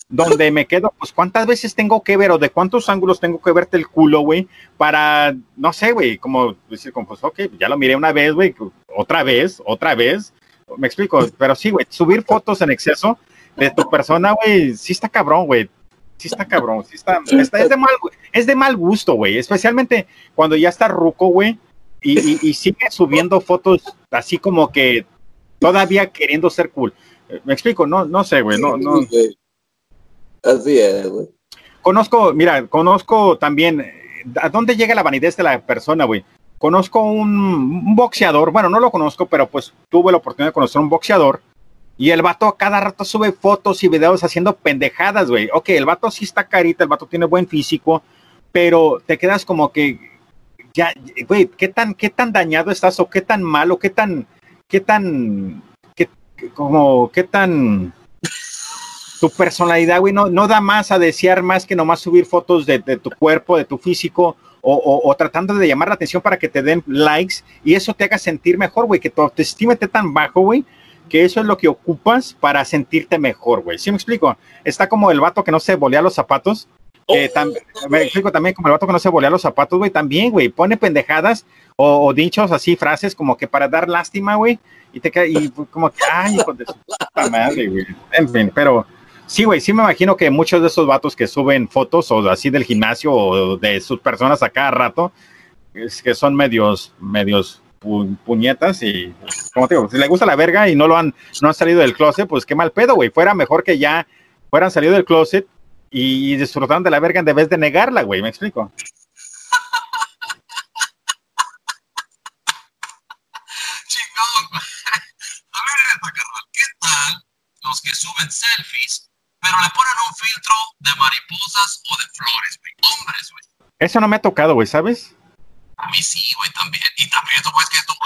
donde me quedo, pues, ¿cuántas veces tengo que ver o de cuántos ángulos tengo que verte el culo, güey? Para, no sé, güey, como decir, como, pues, ok, ya lo miré una vez, güey, otra vez, otra vez. Me explico, pero sí, güey, subir fotos en exceso de tu persona, güey, sí está cabrón, güey. Sí está cabrón, sí está, está es, de mal, es de mal gusto, güey, especialmente cuando ya está ruco, güey, y, y, y sigue subiendo fotos así como que todavía queriendo ser cool. Me explico, no, no sé, güey, no, no. Así es, güey. Conozco, mira, conozco también, ¿a dónde llega la vanidad de la persona, güey? Conozco un, un boxeador, bueno, no lo conozco, pero pues tuve la oportunidad de conocer un boxeador, y el vato cada rato sube fotos y videos haciendo pendejadas, güey. Ok, el vato sí está carita, el vato tiene buen físico, pero te quedas como que, ya, güey, ¿qué tan, qué tan dañado estás o qué tan malo, qué tan, qué tan, qué, como, qué tan... Tu personalidad, güey, no, no da más a desear más que nomás subir fotos de, de tu cuerpo, de tu físico, o, o, o tratando de llamar la atención para que te den likes y eso te haga sentir mejor, güey, que tu autoestima esté tan bajo, güey, que eso es lo que ocupas para sentirte mejor, güey. ¿Sí me explico? Está como el vato que no se volea los zapatos. Eh, tam, me explico también como el vato que no se volea los zapatos, güey, también, güey, pone pendejadas o, o dichos así, frases como que para dar lástima, güey, y te cae, y como que, ay, hijo de su puta madre, güey. En fin, pero... Sí, güey, sí me imagino que muchos de esos vatos que suben fotos o así del gimnasio o de sus personas a cada rato, es que son medios, medios pu puñetas y, como te digo, si le gusta la verga y no lo han, no han salido del closet, pues qué mal pedo, güey. Fuera mejor que ya fueran salido del closet y disfrutaran de la verga en vez de negarla, güey, ¿me explico? Chingón, güey. A ver, carnal, ¿qué tal los que suben selfies pero le ponen un filtro de mariposas o de flores, güey? Hombres, güey. Eso no me ha tocado, güey, ¿sabes? A mí sí, güey, también. Y también tú puedes que tú,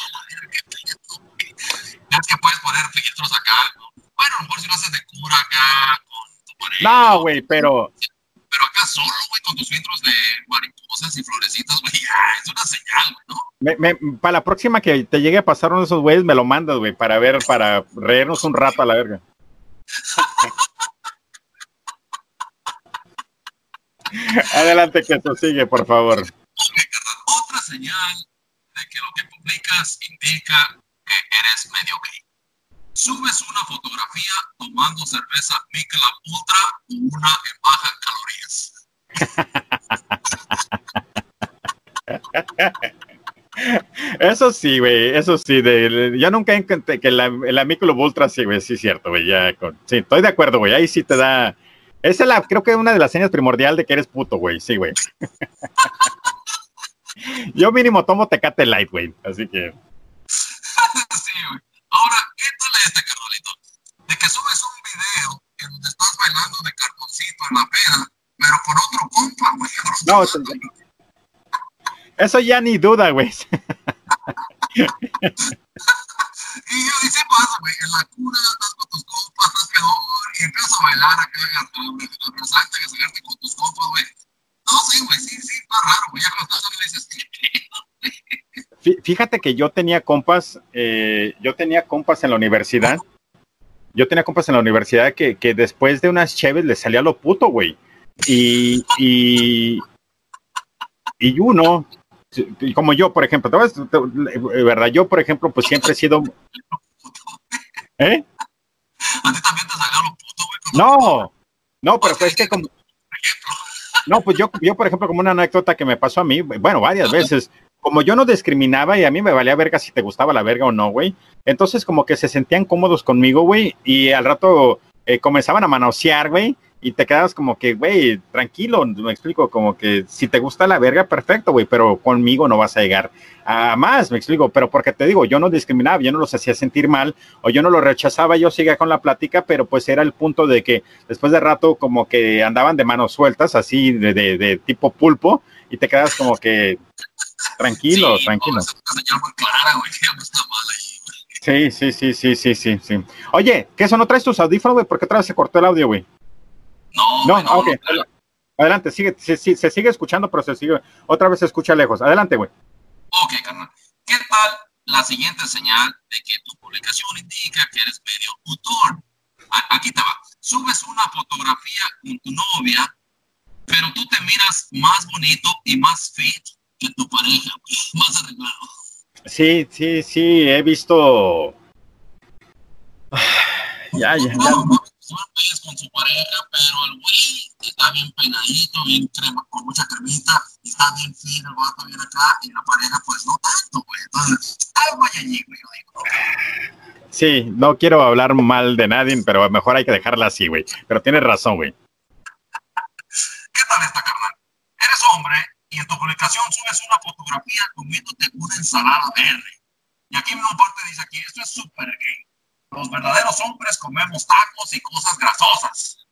es que puedes poner filtros acá, ¿no? Bueno, a lo mejor si lo haces de cura acá con tu pareja. No, güey, pero... Pero acá solo, güey, con tus filtros de mariposas y florecitas, güey, ya, es una señal, güey, ¿no? Me, me, para la próxima que te llegue a pasar uno de esos güeyes, me lo mandas, güey, para ver, para reírnos un rato a la verga. Adelante, que esto sigue, por favor. Okay, otra señal de que lo que publicas indica que eres medio gay. Subes una fotografía tomando cerveza Michelob Ultra o una en bajas calorías. Eso sí, güey, eso sí. De, yo nunca encontré que la, la Michelob Ultra, sí, güey, sí es cierto, güey. Ya, con, sí, estoy de acuerdo, güey. Ahí sí te da... Esa es la, creo que es una de las señas primordial de que eres puto, güey. Sí, güey. Yo mínimo tomo Tecate Light, güey. Así que... Sí, güey. Ahora, ¿qué tal este, carnalito? De que subes un video en donde estás bailando de carboncito en la peda, pero con otro compa, güey. No, eso, eso ya ni duda, güey. Y yo dice, pasa, güey, en la cura estás con tus compas, estás peor, y empiezas a bailar acá, abrazarte, a sacarte con tus compas, güey. No, sí, güey, sí, sí, está raro, güey, ya cuando estás le dices, fíjate que yo tenía compas, eh, yo tenía compas en la universidad, yo tenía compas en la universidad que, que después de unas cheves les salía lo puto, güey. Y, y, y uno... Y como yo, por ejemplo, ¿sabes? ¿Verdad? Yo, por ejemplo, pues siempre he sido... ¿Eh? ¿A ti también te salió lo puto, güey? No, no, pero pues es que como... No, pues yo, yo, por ejemplo, como una anécdota que me pasó a mí, bueno, varias veces, como yo no discriminaba y a mí me valía verga si te gustaba la verga o no, güey, entonces como que se sentían cómodos conmigo, güey, y al rato eh, comenzaban a manosear, güey, y te quedabas como que, güey, tranquilo, me explico, como que si te gusta la verga, perfecto, güey, pero conmigo no vas a llegar a más, me explico, pero porque te digo, yo no discriminaba, yo no los hacía sentir mal, o yo no los rechazaba, yo seguía con la plática, pero pues era el punto de que después de rato como que andaban de manos sueltas, así de, de, de tipo pulpo, y te quedas como que tranquilo, sí, tranquilo. No, señal muy clara, güey, que está mal ahí. Sí, sí, sí, sí, sí, sí, sí. Oye, ¿qué eso no traes tus audífonos, güey? ¿Por qué otra vez se cortó el audio, güey? No, no, no, ok. No, adelante, sigue, se, se, se sigue escuchando, pero se sigue, otra vez se escucha lejos. Adelante, güey. Ok, carnal. ¿Qué tal la siguiente señal de que tu publicación indica que eres medio autor? a- aquí te va. Subes una fotografía con tu novia, pero tú te miras más bonito y más fit que tu pareja, güey, más arreglado. Sí, sí, sí, he visto. Ya, ya, ya. Claro, no, son güeyes con su pareja, pero el güey está bien peinadito, bien crema, con mucha cremita, y está bien fino, el vato bien acá, y la pareja pues no tanto, güey. Entonces, algo hay allí, güey, yo digo. Sí, no quiero hablar mal de nadie, pero mejor hay que dejarla así, güey. Pero tienes razón, güey. ¿Qué tal esta, carnal? Eres hombre y en tu publicación subes una fotografía comiéndote una ensalada verde. Y aquí mismo parte dice aquí, esto es súper gay. Los verdaderos hombres comemos tacos y cosas grasosas.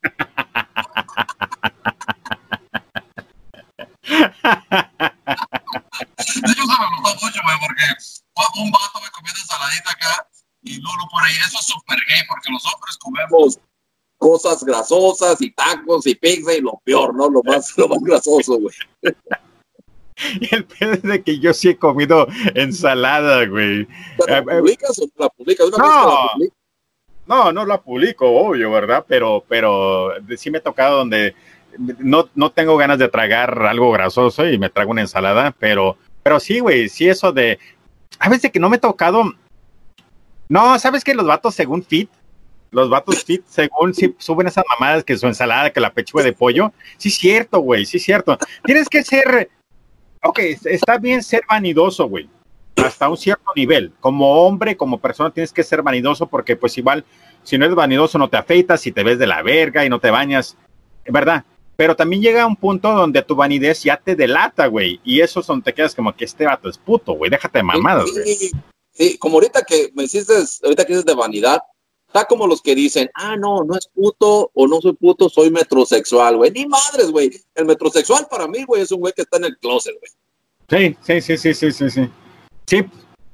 Yo se me gustó mucho, güey, porque fue un vato me comiendo ensaladita acá y luego por ahí, eso es súper gay, porque los hombres comemos cosas grasosas y tacos y pizza y lo peor, ¿no? Lo más, lo más grasoso, güey. Y el pedo es de que yo sí he comido ensalada, güey. ¿La Eh, eh, publicas o no la publicas? Una No. vez que la publicas, No, no la publico, obvio, ¿verdad? Pero, pero sí me ha tocado donde no, no tengo ganas de tragar algo grasoso y me trago una ensalada, pero, pero sí, güey, sí eso de... A veces que no me he tocado... No, ¿sabes qué? Los vatos según fit, los vatos fit según sí suben esas mamadas que su ensalada, que la pechuga de pollo. Sí es cierto, güey, sí es cierto. Tienes que ser... Ok, está bien ser vanidoso, güey. Hasta un cierto nivel. Como hombre, como persona, tienes que ser vanidoso porque, pues, igual, si no eres vanidoso, no te afeitas, si te ves de la verga y no te bañas, ¿verdad? Pero también llega un punto donde tu vanidez ya te delata, güey. Y eso es donde te quedas como que este vato es puto, güey. Déjate de mamadas, güey. Sí, sí, como ahorita que me hiciste, ahorita que dices de vanidad, está como los que dicen, ah, no, no es puto o no soy puto, soy metrosexual, güey. Ni madres, güey. El metrosexual para mí, güey, es un güey que está en el closet, güey. Sí, sí, sí, sí, sí, sí, sí. Sí.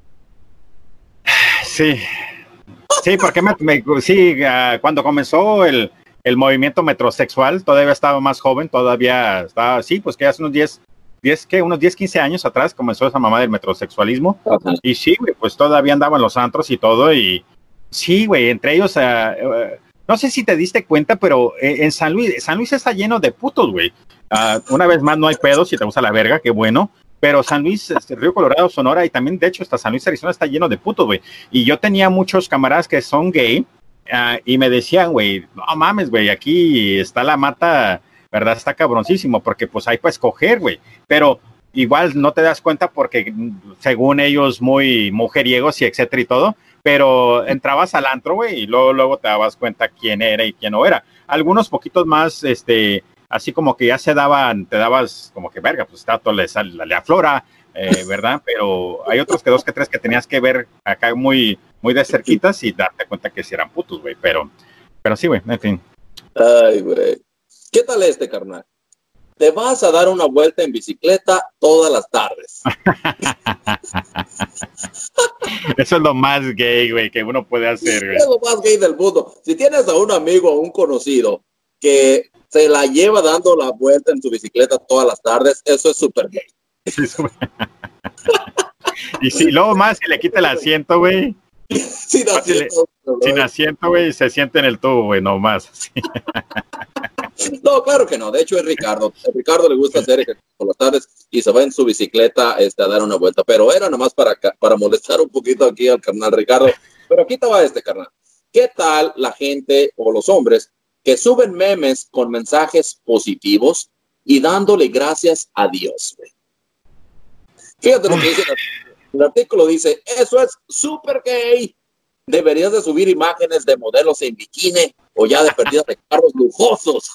Sí. Sí, porque me, me- sí, uh, cuando comenzó el, el movimiento metrosexual, todavía estaba más joven, todavía estaba, sí, pues que hace unos diez, diez, ¿qué? Unos diez, quince años atrás comenzó esa mamá del metrosexualismo. Ajá. Y sí, güey, pues todavía andaban los antros y todo, y sí, güey, entre ellos, uh, uh, no sé si te diste cuenta, pero eh, en San Luis, San Luis está lleno de putos, güey. Uh, una vez más, no hay pedos, si te gusta la verga, qué bueno. Pero San Luis, este, Río Colorado, Sonora, y también, de hecho, hasta San Luis, Arizona, está lleno de putos, güey. Y yo tenía muchos camaradas que son gay, uh, y me decían, güey, no mames, güey, aquí está la mata, ¿verdad? Está cabroncísimo, porque pues hay para escoger, güey. Pero igual no te das cuenta porque, según ellos, muy mujeriegos y etcétera y todo, pero entrabas al antro, güey, y luego, luego te dabas cuenta quién era y quién no era. Algunos poquitos más, este... así como que ya se daban, te dabas como que verga, pues está todo le, le, le aflora, eh, ¿verdad? Pero hay otros que dos que tres que tenías que ver acá muy, muy de cerquitas y darte cuenta que sí eran putos, güey, pero, pero sí, güey, en fin. Ay, güey. ¿Qué tal este, carnal? Te vas a dar una vuelta en bicicleta todas las tardes. Eso es lo más gay, güey, que uno puede hacer, güey. Es lo más gay del mundo. Si tienes a un amigo o un conocido que se la lleva dando la vuelta en su bicicleta todas las tardes, eso es súper gay. Y si luego más, si le quita el asiento, güey. Sin asiento, sin asiento, güey, se siente en el tubo, güey, nomás. Sí. No, claro que no. De hecho, es Ricardo. A Ricardo le gusta hacer ejercicio por las tardes y se va en su bicicleta este, a dar una vuelta. Pero era nada más para, para molestar un poquito aquí al carnal Ricardo. Pero aquí te va este, carnal. ¿Qué tal la gente o los hombres que suben memes con mensajes positivos y dándole gracias a Dios, güey? Fíjate lo que dice el, el artículo, dice, eso es súper gay. Deberías de subir imágenes de modelos en bikini o ya de perdidas de carros lujosos.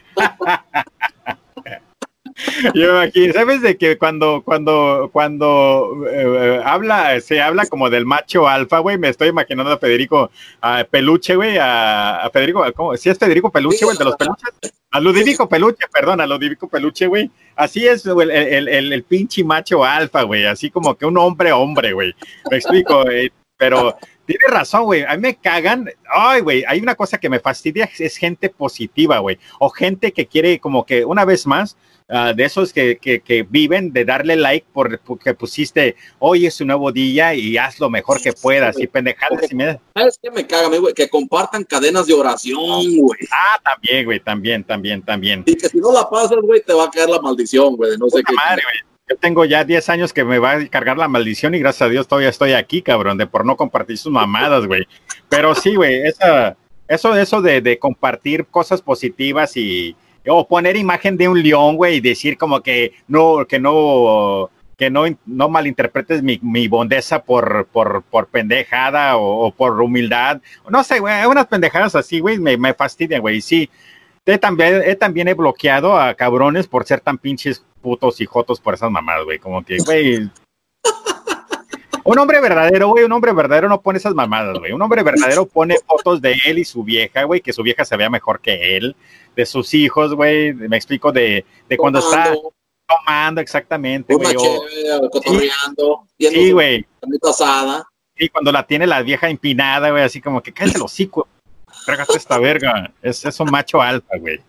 Yo me imagino, ¿sabes de que cuando cuando cuando eh, habla, se habla como del macho alfa, güey? Me estoy imaginando a Federico a Peluche, güey, a, a Federico, ¿cómo? ¿Sí es Federico Peluche, güey, sí, de los peluches? A Ludovico Peluche, perdón, a Ludovico Peluche, güey. Así es, güey, el, el, el, el pinche macho alfa, güey, así como que un hombre hombre, güey. Me explico, eh, pero Tienes razón, güey. A mí me cagan. Ay, güey, hay una cosa que me fastidia, es gente positiva, güey. O gente que quiere como que, una vez más, uh, de esos que, que, que viven de darle like por, porque pusiste, hoy es un nuevo día y haz lo mejor que puedas. Sí, y pendejadas. Y me... ¿Sabes qué me caga, güey? Que compartan cadenas de oración, güey. Ah, también, güey, también, también, también. Y que si no la pasas, güey, te va a caer la maldición, güey. No sé Puta qué. Madre, güey. Yo tengo ya diez años que me va a cargar la maldición y gracias a Dios todavía estoy aquí, cabrón, de por no compartir sus mamadas, güey. Pero sí, güey, esa, eso, eso de, de compartir cosas positivas y o poner imagen de un león, güey, y decir como que no, que no, que no, no malinterpretes mi, mi bondeza por, por, por pendejada o, o por humildad. No sé, güey, unas pendejadas así, güey, me, me fastidian, güey. Sí, he también, he también he bloqueado a cabrones por ser tan pinches putos y jotos por esas mamadas, güey. Como que, güey. Un hombre verdadero, güey, un hombre verdadero no pone esas mamadas, güey. Un hombre verdadero pone fotos de él y su vieja, güey, que su vieja se vea mejor que él, de sus hijos, güey. Me explico de, de cuando está tomando, exactamente, güey. O cotorreando. Sí, güey. Asada. Sí, cuando la tiene la vieja empinada, güey, así como que cállate el hocico. Trágate esta verga. Es, es un macho alfa, güey.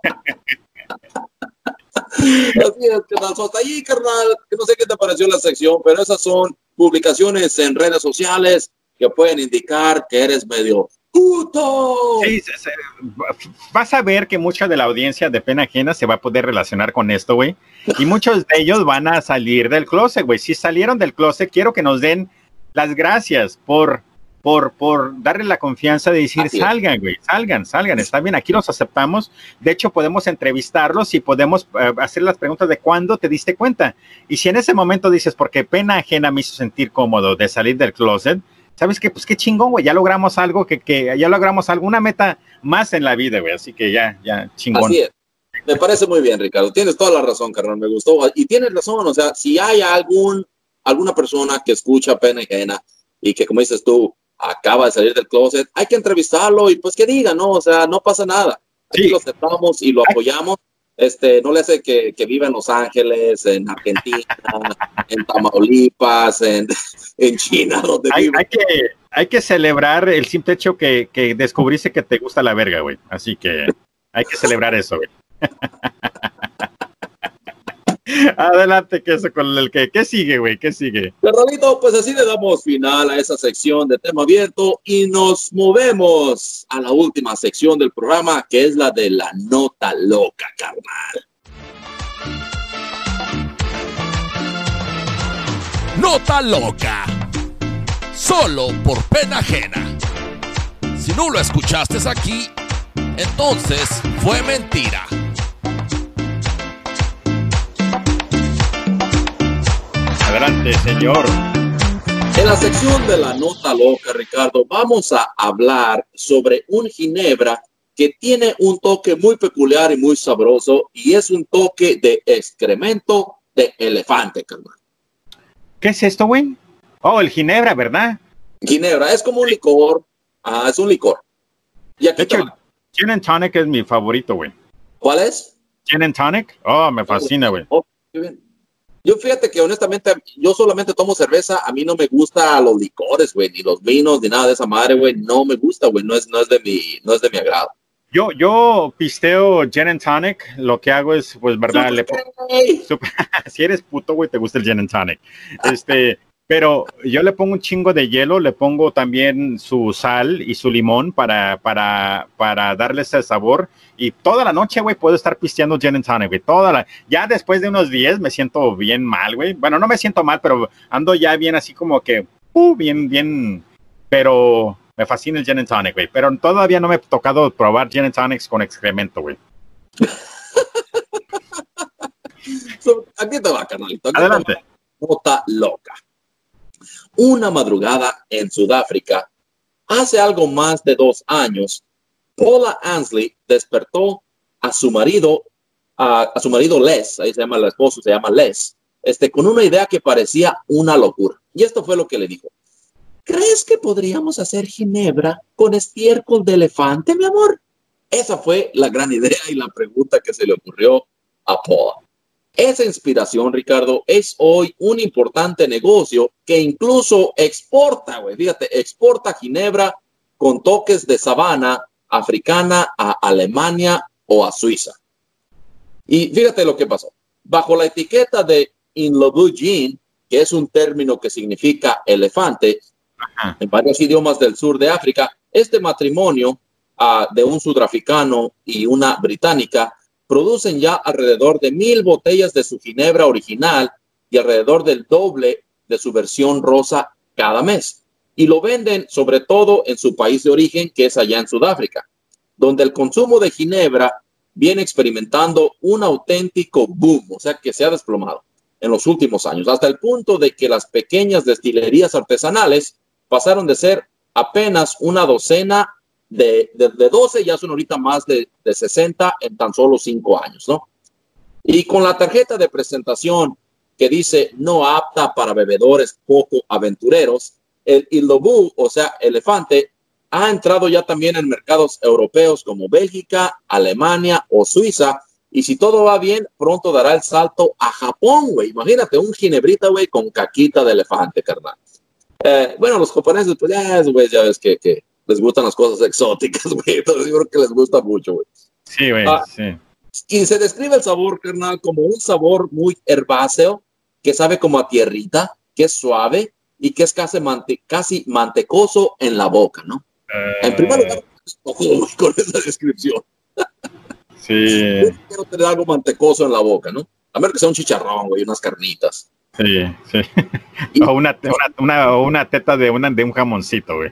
Así es, carnal. Hasta allí, carnal, que no sé qué te pareció la sección, pero esas son publicaciones en redes sociales que pueden indicar que eres medio puto. Sí, sí, sí. Vas a ver que mucha de la audiencia de Pena Ajena se va a poder relacionar con esto, güey. Y muchos de ellos van a salir del closet, güey. Si salieron del closet, quiero que nos den las gracias por... Por, por darle la confianza de decir, Así salgan, güey, salgan, salgan, está bien, aquí los aceptamos, de hecho podemos entrevistarlos y podemos uh, hacer las preguntas de cuándo te diste cuenta, y si en ese momento dices, porque Pena Ajena me hizo sentir cómodo de salir del closet, ¿sabes qué? Pues qué chingón, güey, ya logramos algo, que, que ya logramos alguna meta más en la vida, güey, así que ya, ya, chingón. Así es, me parece muy bien, Ricardo, tienes toda la razón, carnal, me gustó, y tienes razón, o sea, si hay algún, alguna persona que escucha Pena Ajena y que, como dices tú, acaba de salir del closet, hay que entrevistarlo y pues que diga, ¿no? O sea, no pasa nada. Aquí sí. Lo aceptamos y lo apoyamos. Este, no le hace que, que viva en Los Ángeles, en Argentina, en Tamaulipas, en, en China, donde hay, vive. Hay que, hay que celebrar el simple hecho que, que descubriste que te gusta la verga, güey. Así que hay que celebrar eso, güey. Adelante, que eso con el que, ¿qué sigue, güey? ¿Qué sigue? Carnalito, pues así le damos final a esa sección de tema abierto y nos movemos a la última sección del programa, que es la de la nota loca, carnal. Nota loca. Solo por Pena Ajena. Si no lo escuchaste aquí, entonces fue mentira. Adelante, señor. En la sección de la nota loca, Ricardo, vamos a hablar sobre un ginebra que tiene un toque muy peculiar y muy sabroso, y es un toque de excremento de elefante, carnal. ¿Qué es esto, güey? Oh, el ginebra, ¿verdad? Ginebra, es como un licor. Ah, es un licor. Y aquí de hecho, Gin and Tonic es mi favorito, güey. ¿Cuál es? Gin and Tonic. Oh, me fascina, güey. Oh, qué bien. Yo fíjate que honestamente yo solamente tomo cerveza, a mí no me gusta los licores, güey, ni los vinos, ni nada de esa madre, güey, no me gusta, güey, no es, no es de mi, no es de mi agrado. Yo, yo pisteo Gin and Tonic, lo que hago es, pues, verdad, le super, si eres puto, güey, te gusta el Gin and Tonic, este, pero yo le pongo un chingo de hielo, le pongo también su sal y su limón para, para, para darle ese sabor. Y toda la noche, güey, puedo estar pisteando Gin and Tonic, güey. Toda la... Ya después de unos días me siento bien mal, güey. Bueno, no me siento mal, pero ando ya bien así como que... Uh, bien, bien... Pero me fascina el Gin and Tonic, güey. Pero todavía no me he tocado probar Gin and Tonics con excremento, güey. So, aquí te va, carnalito. Aquí adelante. Te va. Nota loca. Una madrugada en Sudáfrica, hace algo más de dos años, Paula Ansley despertó a su marido, a, a su marido Les, ahí se llama el esposo, se llama Les, este, con una idea que parecía una locura. Y esto fue lo que le dijo. ¿Crees que podríamos hacer ginebra con estiércol de elefante, mi amor? Esa fue la gran idea y la pregunta que se le ocurrió a Paula. Esa inspiración, Ricardo, es hoy un importante negocio que incluso exporta, güey, fíjate, exporta ginebra con toques de sabana africana a Alemania o a Suiza. Y fíjate lo que pasó. Bajo la etiqueta de Inlobu Gin, que es un término que significa elefante, ajá, en varios idiomas del sur de África, este matrimonio uh, de un sudafricano y una británica producen ya alrededor de mil botellas de su ginebra original y alrededor del doble de su versión rosa cada mes. Y lo venden sobre todo en su país de origen, que es allá en Sudáfrica, donde el consumo de ginebra viene experimentando un auténtico boom, o sea que se ha desplomado en los últimos años, hasta el punto de que las pequeñas destilerías artesanales pasaron de ser apenas una docena de, de, de doce, ya son ahorita más de, de sesenta en tan solo cinco años, ¿no? Y con la tarjeta de presentación que dice no apta para bebedores poco aventureros, el Inlobu, o sea, elefante, ha entrado ya también en mercados europeos como Bélgica, Alemania o Suiza, y si todo va bien, pronto dará el salto a Japón, güey. Imagínate, un ginebrita, güey, con caquita de elefante, carnal. Eh, bueno, los japoneses, pues ya, güey, ya ves que, que les gustan las cosas exóticas, güey. Entonces yo creo que les gusta mucho, güey. Sí, güey, ah, sí. Y se describe el sabor, carnal, como un sabor muy herbáceo, que sabe como a tierrita, que es suave y que es casi, mante casi mantecoso en la boca, ¿no? Uh... En primer lugar, oh, con esa descripción. Sí. Yo quiero tener algo mantecoso en la boca, ¿no? A menos que sea un chicharrón, güey, unas carnitas. Sí, sí. Y, o una, una, una, una teta de, una, de un jamoncito, güey.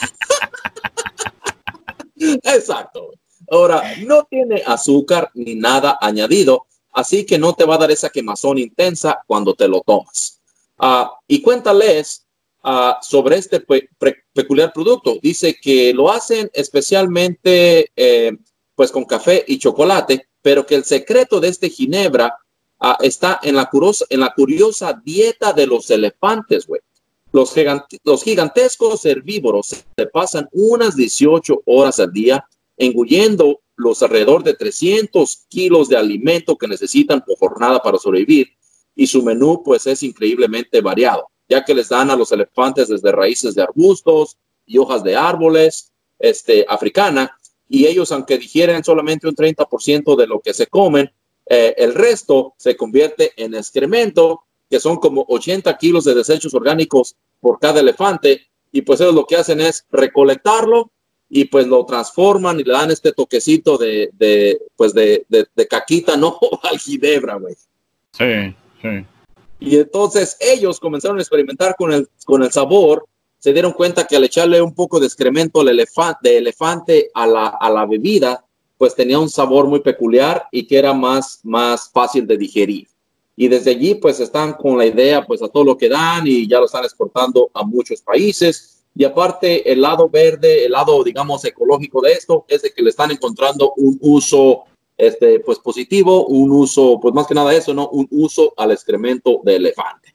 Exacto, güey. Ahora, no tiene azúcar ni nada añadido, así que no te va a dar esa quemazón intensa cuando te lo tomas. Uh, y cuéntales uh, sobre este pe pe peculiar producto. Dice que lo hacen especialmente eh, pues con café y chocolate, pero que el secreto de este ginebra uh, está en la, curiosa, en la curiosa dieta de los elefantes, güey. Los, los gigantescos herbívoros se pasan unas dieciocho horas al día engullendo los alrededor de trescientos kilos de alimento que necesitan por jornada para sobrevivir, y su menú pues es increíblemente variado, ya que les dan a los elefantes desde raíces de arbustos y hojas de árboles este, africana, y ellos, aunque digieren solamente un treinta por ciento de lo que se comen, eh, el resto se convierte en excremento, que son como ochenta kilos de desechos orgánicos por cada elefante, y pues ellos lo que hacen es recolectarlo y pues lo transforman y le dan este toquecito de, de pues de, de, de caquita, ¿no? Al ginebra, güey. Sí, sí. Y entonces ellos comenzaron a experimentar con el, con el sabor, se dieron cuenta que al echarle un poco de excremento de elefante, de elefante a, la, a la bebida, pues tenía un sabor muy peculiar y que era más, más fácil de digerir. Y desde allí pues están con la idea pues a todo lo que dan y ya lo están exportando a muchos países. Y aparte, el lado verde, el lado, digamos, ecológico de esto es de que le están encontrando un uso, este, pues, positivo, un uso, pues, más que nada eso, ¿no? Un uso al excremento de elefante.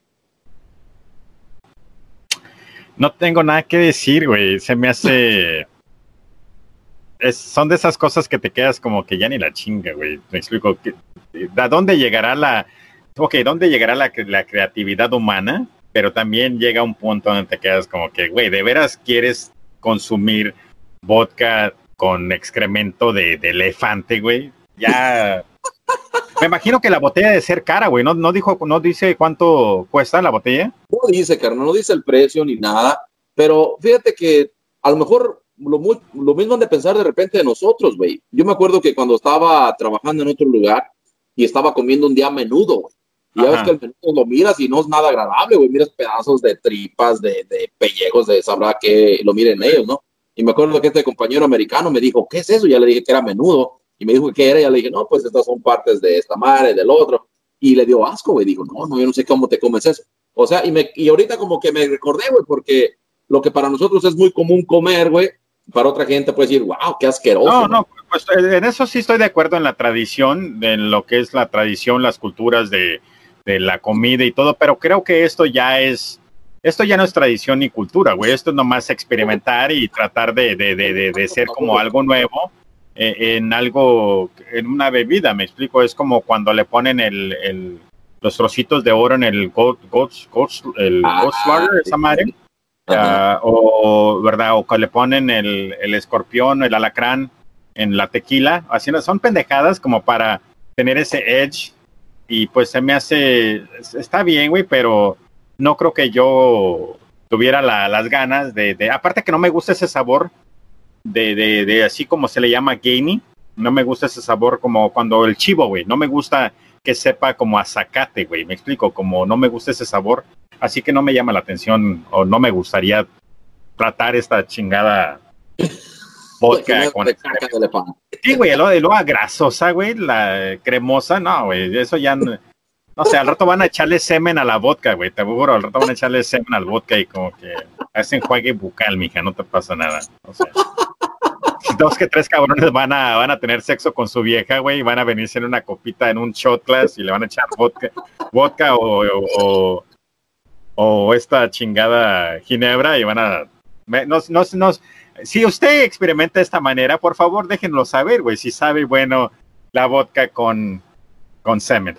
No tengo nada que decir, güey. Se me hace... Es, son de esas cosas que te quedas como que ya ni la chinga, güey. Me explico. ¿A dónde llegará la... Ok, ¿dónde llegará la, la creatividad humana? Pero también llega un punto donde te quedas como que, güey, ¿de veras quieres consumir vodka con excremento de, de elefante, güey? Ya... Me imagino que la botella debe ser cara, güey. ¿No, no, dijo, ¿No dice cuánto cuesta la botella? No dice, carnal, no dice el precio ni nada. Pero fíjate que a lo mejor lo, muy, lo mismo han de pensar de repente de nosotros, güey. Yo me acuerdo que cuando estaba trabajando en otro lugar y estaba comiendo un día menudo, güey. Y ya ves que el menudo lo miras y no es nada agradable, güey. Miras pedazos de tripas, de, de pellejos, de sabrá que lo miren ellos, ¿no? Y me acuerdo que este compañero americano me dijo, ¿qué es eso? Ya le dije que era menudo. Y me dijo que era, y ya le dije, no, pues estas son partes de esta madre, del otro. Y le dio asco, güey. Dijo, no, no, yo no sé cómo te comes eso. O sea, y, me, y ahorita como que me recordé, güey, porque lo que para nosotros es muy común comer, güey, para otra gente puede decir, wow, qué asqueroso. No, no, pues en eso sí estoy de acuerdo en la tradición, en lo que es la tradición, las culturas de... de la comida y todo, pero creo que esto ya es, esto ya no es tradición ni cultura, güey, esto es nomás experimentar y tratar de, de, de, de, de ser como algo nuevo, eh, en algo, en una bebida, me explico, es como cuando le ponen el, el los trocitos de oro en el Gold, Gold, Gold, el Ah, Gold Slugger, esa madre, Ajá. uh, o, ¿verdad? O que le ponen el, el escorpión, el alacrán en la tequila, haciendo, son pendejadas como para tener ese edge, y pues se me hace, está bien, güey, pero no creo que yo tuviera la, las ganas de, de, aparte que no me gusta ese sabor de, de, de así como se le llama gamey, no me gusta ese sabor como cuando el chivo, güey, no me gusta que sepa como a zacate, güey, me explico, como no me gusta ese sabor, así que no me llama la atención o no me gustaría tratar esta chingada vodka con... Sí, güey, lo de lo grasosa, güey, la cremosa, no, güey, eso ya no, no sé, al rato van a echarle semen a la vodka, güey, te juro, al rato van a echarle semen al vodka y como que hacen enjuague bucal, mija, no te pasa nada, o sea, dos que tres cabrones van a, van a tener sexo con su vieja, güey, y van a venirse en una copita, en un shot glass y le van a echar vodka, vodka o, o, o, o esta chingada ginebra y van a... No, no, no, si usted experimenta de esta manera, por favor, déjenlo saber, güey, si sabe, bueno, la vodka con, con semen.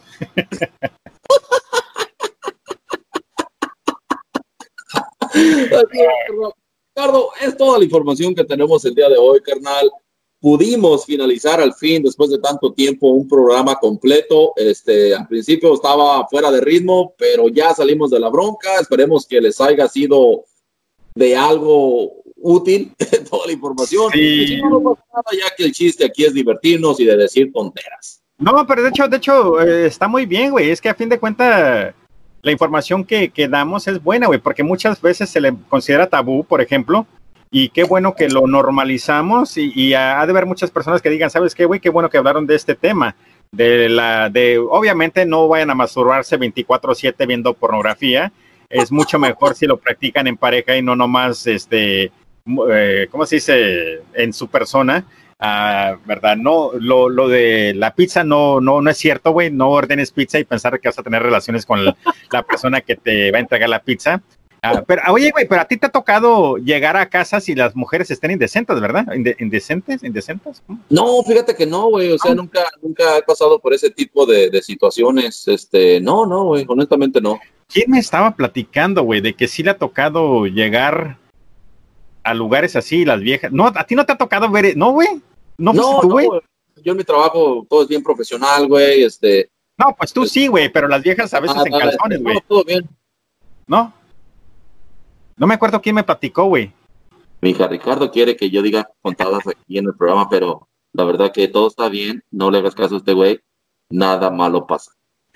Ricardo, es toda la información que tenemos el día de hoy, carnal. Pudimos finalizar al fin, después de tanto tiempo, un programa completo. Este, al principio estaba fuera de ritmo, pero ya salimos de la bronca. Esperemos que les haya sido de algo útil toda la información. Sí. No pasa nada, ya que el chiste aquí es divertirnos y de decir tonteras. No, pero de hecho, de hecho, eh, está muy bien, güey. Es que a fin de cuentas, la información que, que damos es buena, güey, porque muchas veces se le considera tabú, por ejemplo, y qué bueno que lo normalizamos, y, y ha de haber muchas personas que digan, ¿sabes qué, güey? Qué bueno que hablaron de este tema, de la, de, obviamente no vayan a masturbarse veinticuatro siete viendo pornografía, es mucho mejor si lo practican en pareja y no nomás, este, eh, ¿cómo se dice? En su persona. Uh, ¿verdad? No, lo, lo de la pizza no, no, no es cierto, güey. No ordenes pizza y pensar que vas a tener relaciones con la, la persona que te va a entregar la pizza. Uh, pero, oye, güey, pero a ti te ha tocado llegar a casas y las mujeres estén indecentes, ¿verdad? Inde ¿Indecentes? ¿Indecentes? No, fíjate que no, güey. O sea, no. nunca, nunca he pasado por ese tipo de, de situaciones. Este, no, no, güey. Honestamente no. ¿Quién me estaba platicando, güey, de que sí le ha tocado llegar a lugares así, las viejas? No, a ti no te ha tocado ver, ¿no, güey? No, no, tú, güey. No, yo en mi trabajo todo es bien profesional, güey, este... No, pues tú sí, güey, pero las viejas a veces ah, en nada, calzones, güey. No, todo bien. ¿No? No me acuerdo quién me platicó, güey. Mi hija Ricardo quiere que yo diga contadas aquí en el programa, pero la verdad que todo está bien, no le hagas caso a este güey, nada malo pasa.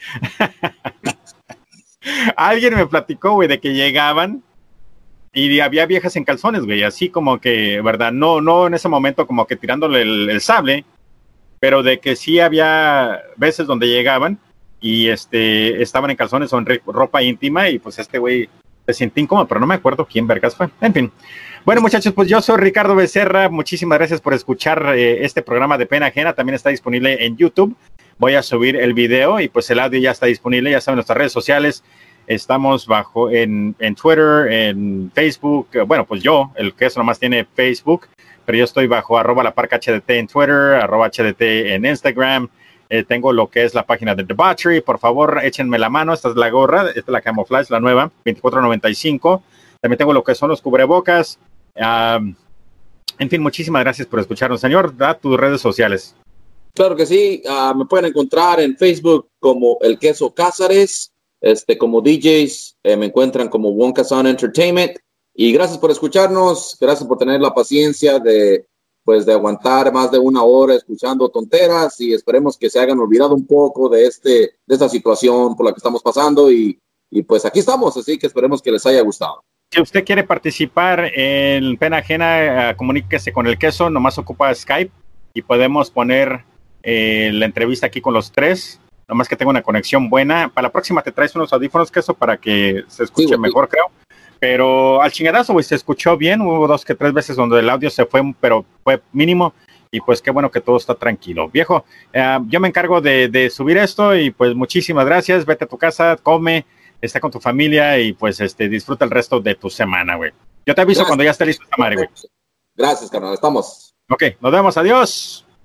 Alguien me platicó, güey, de que llegaban y había viejas en calzones, güey, así como que, ¿verdad? No, no en ese momento como que tirándole el, el sable, pero de que sí había veces donde llegaban y este estaban en calzones o en ropa íntima y pues este güey se siente incómodo, pero no me acuerdo quién vergas fue. En fin. Bueno, muchachos, pues yo soy Ricardo Becerra, muchísimas gracias por escuchar eh, este programa de Pena Ajena, también está disponible en YouTube. Voy a subir el video y pues el audio ya está disponible, ya saben, nuestras redes sociales. Estamos bajo en, en Twitter, en Facebook. Bueno, pues yo, el que eso nomás tiene Facebook, pero yo estoy bajo arroba la parca H D T en Twitter, arroba H D T en Instagram. Eh, tengo lo que es la página de Debauchery. Por favor, échenme la mano. Esta es la gorra, esta es la Camouflage, la nueva, veinticuatro noventa y cinco. También tengo lo que son los cubrebocas. Um, en fin, muchísimas gracias por escucharnos. Señor, da tus redes sociales. Claro que sí. Uh, me pueden encontrar en Facebook como El Queso Cázares. Este, como D Js, eh, me encuentran como Wonka Sound Entertainment. Y gracias por escucharnos, gracias por tener la paciencia de, pues, de aguantar más de una hora escuchando tonteras y esperemos que se hayan olvidado un poco de, este, de esta situación por la que estamos pasando y, y pues aquí estamos, así que esperemos que les haya gustado. Si usted quiere participar en Pena Ajena, uh, comuníquese con El Queso, nomás ocupa Skype y podemos poner eh, la entrevista aquí con los tres. Nomás que tengo una conexión buena. Para la próxima te traes unos audífonos, Queso, para que se escuche sí, mejor, sí. creo. Pero al chingadazo, güey, se escuchó bien. Hubo dos que tres veces donde el audio se fue, pero fue mínimo. Y pues qué bueno que todo está tranquilo. Viejo, uh, yo me encargo de, de subir esto y pues muchísimas gracias. Vete a tu casa, come, está con tu familia y pues este disfruta el resto de tu semana, güey. Yo te aviso gracias. Cuando ya esté listo esta madre, güey. Gracias, carnal. Estamos. Ok, nos vemos. Adiós.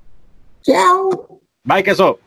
Chao. Bye, queso.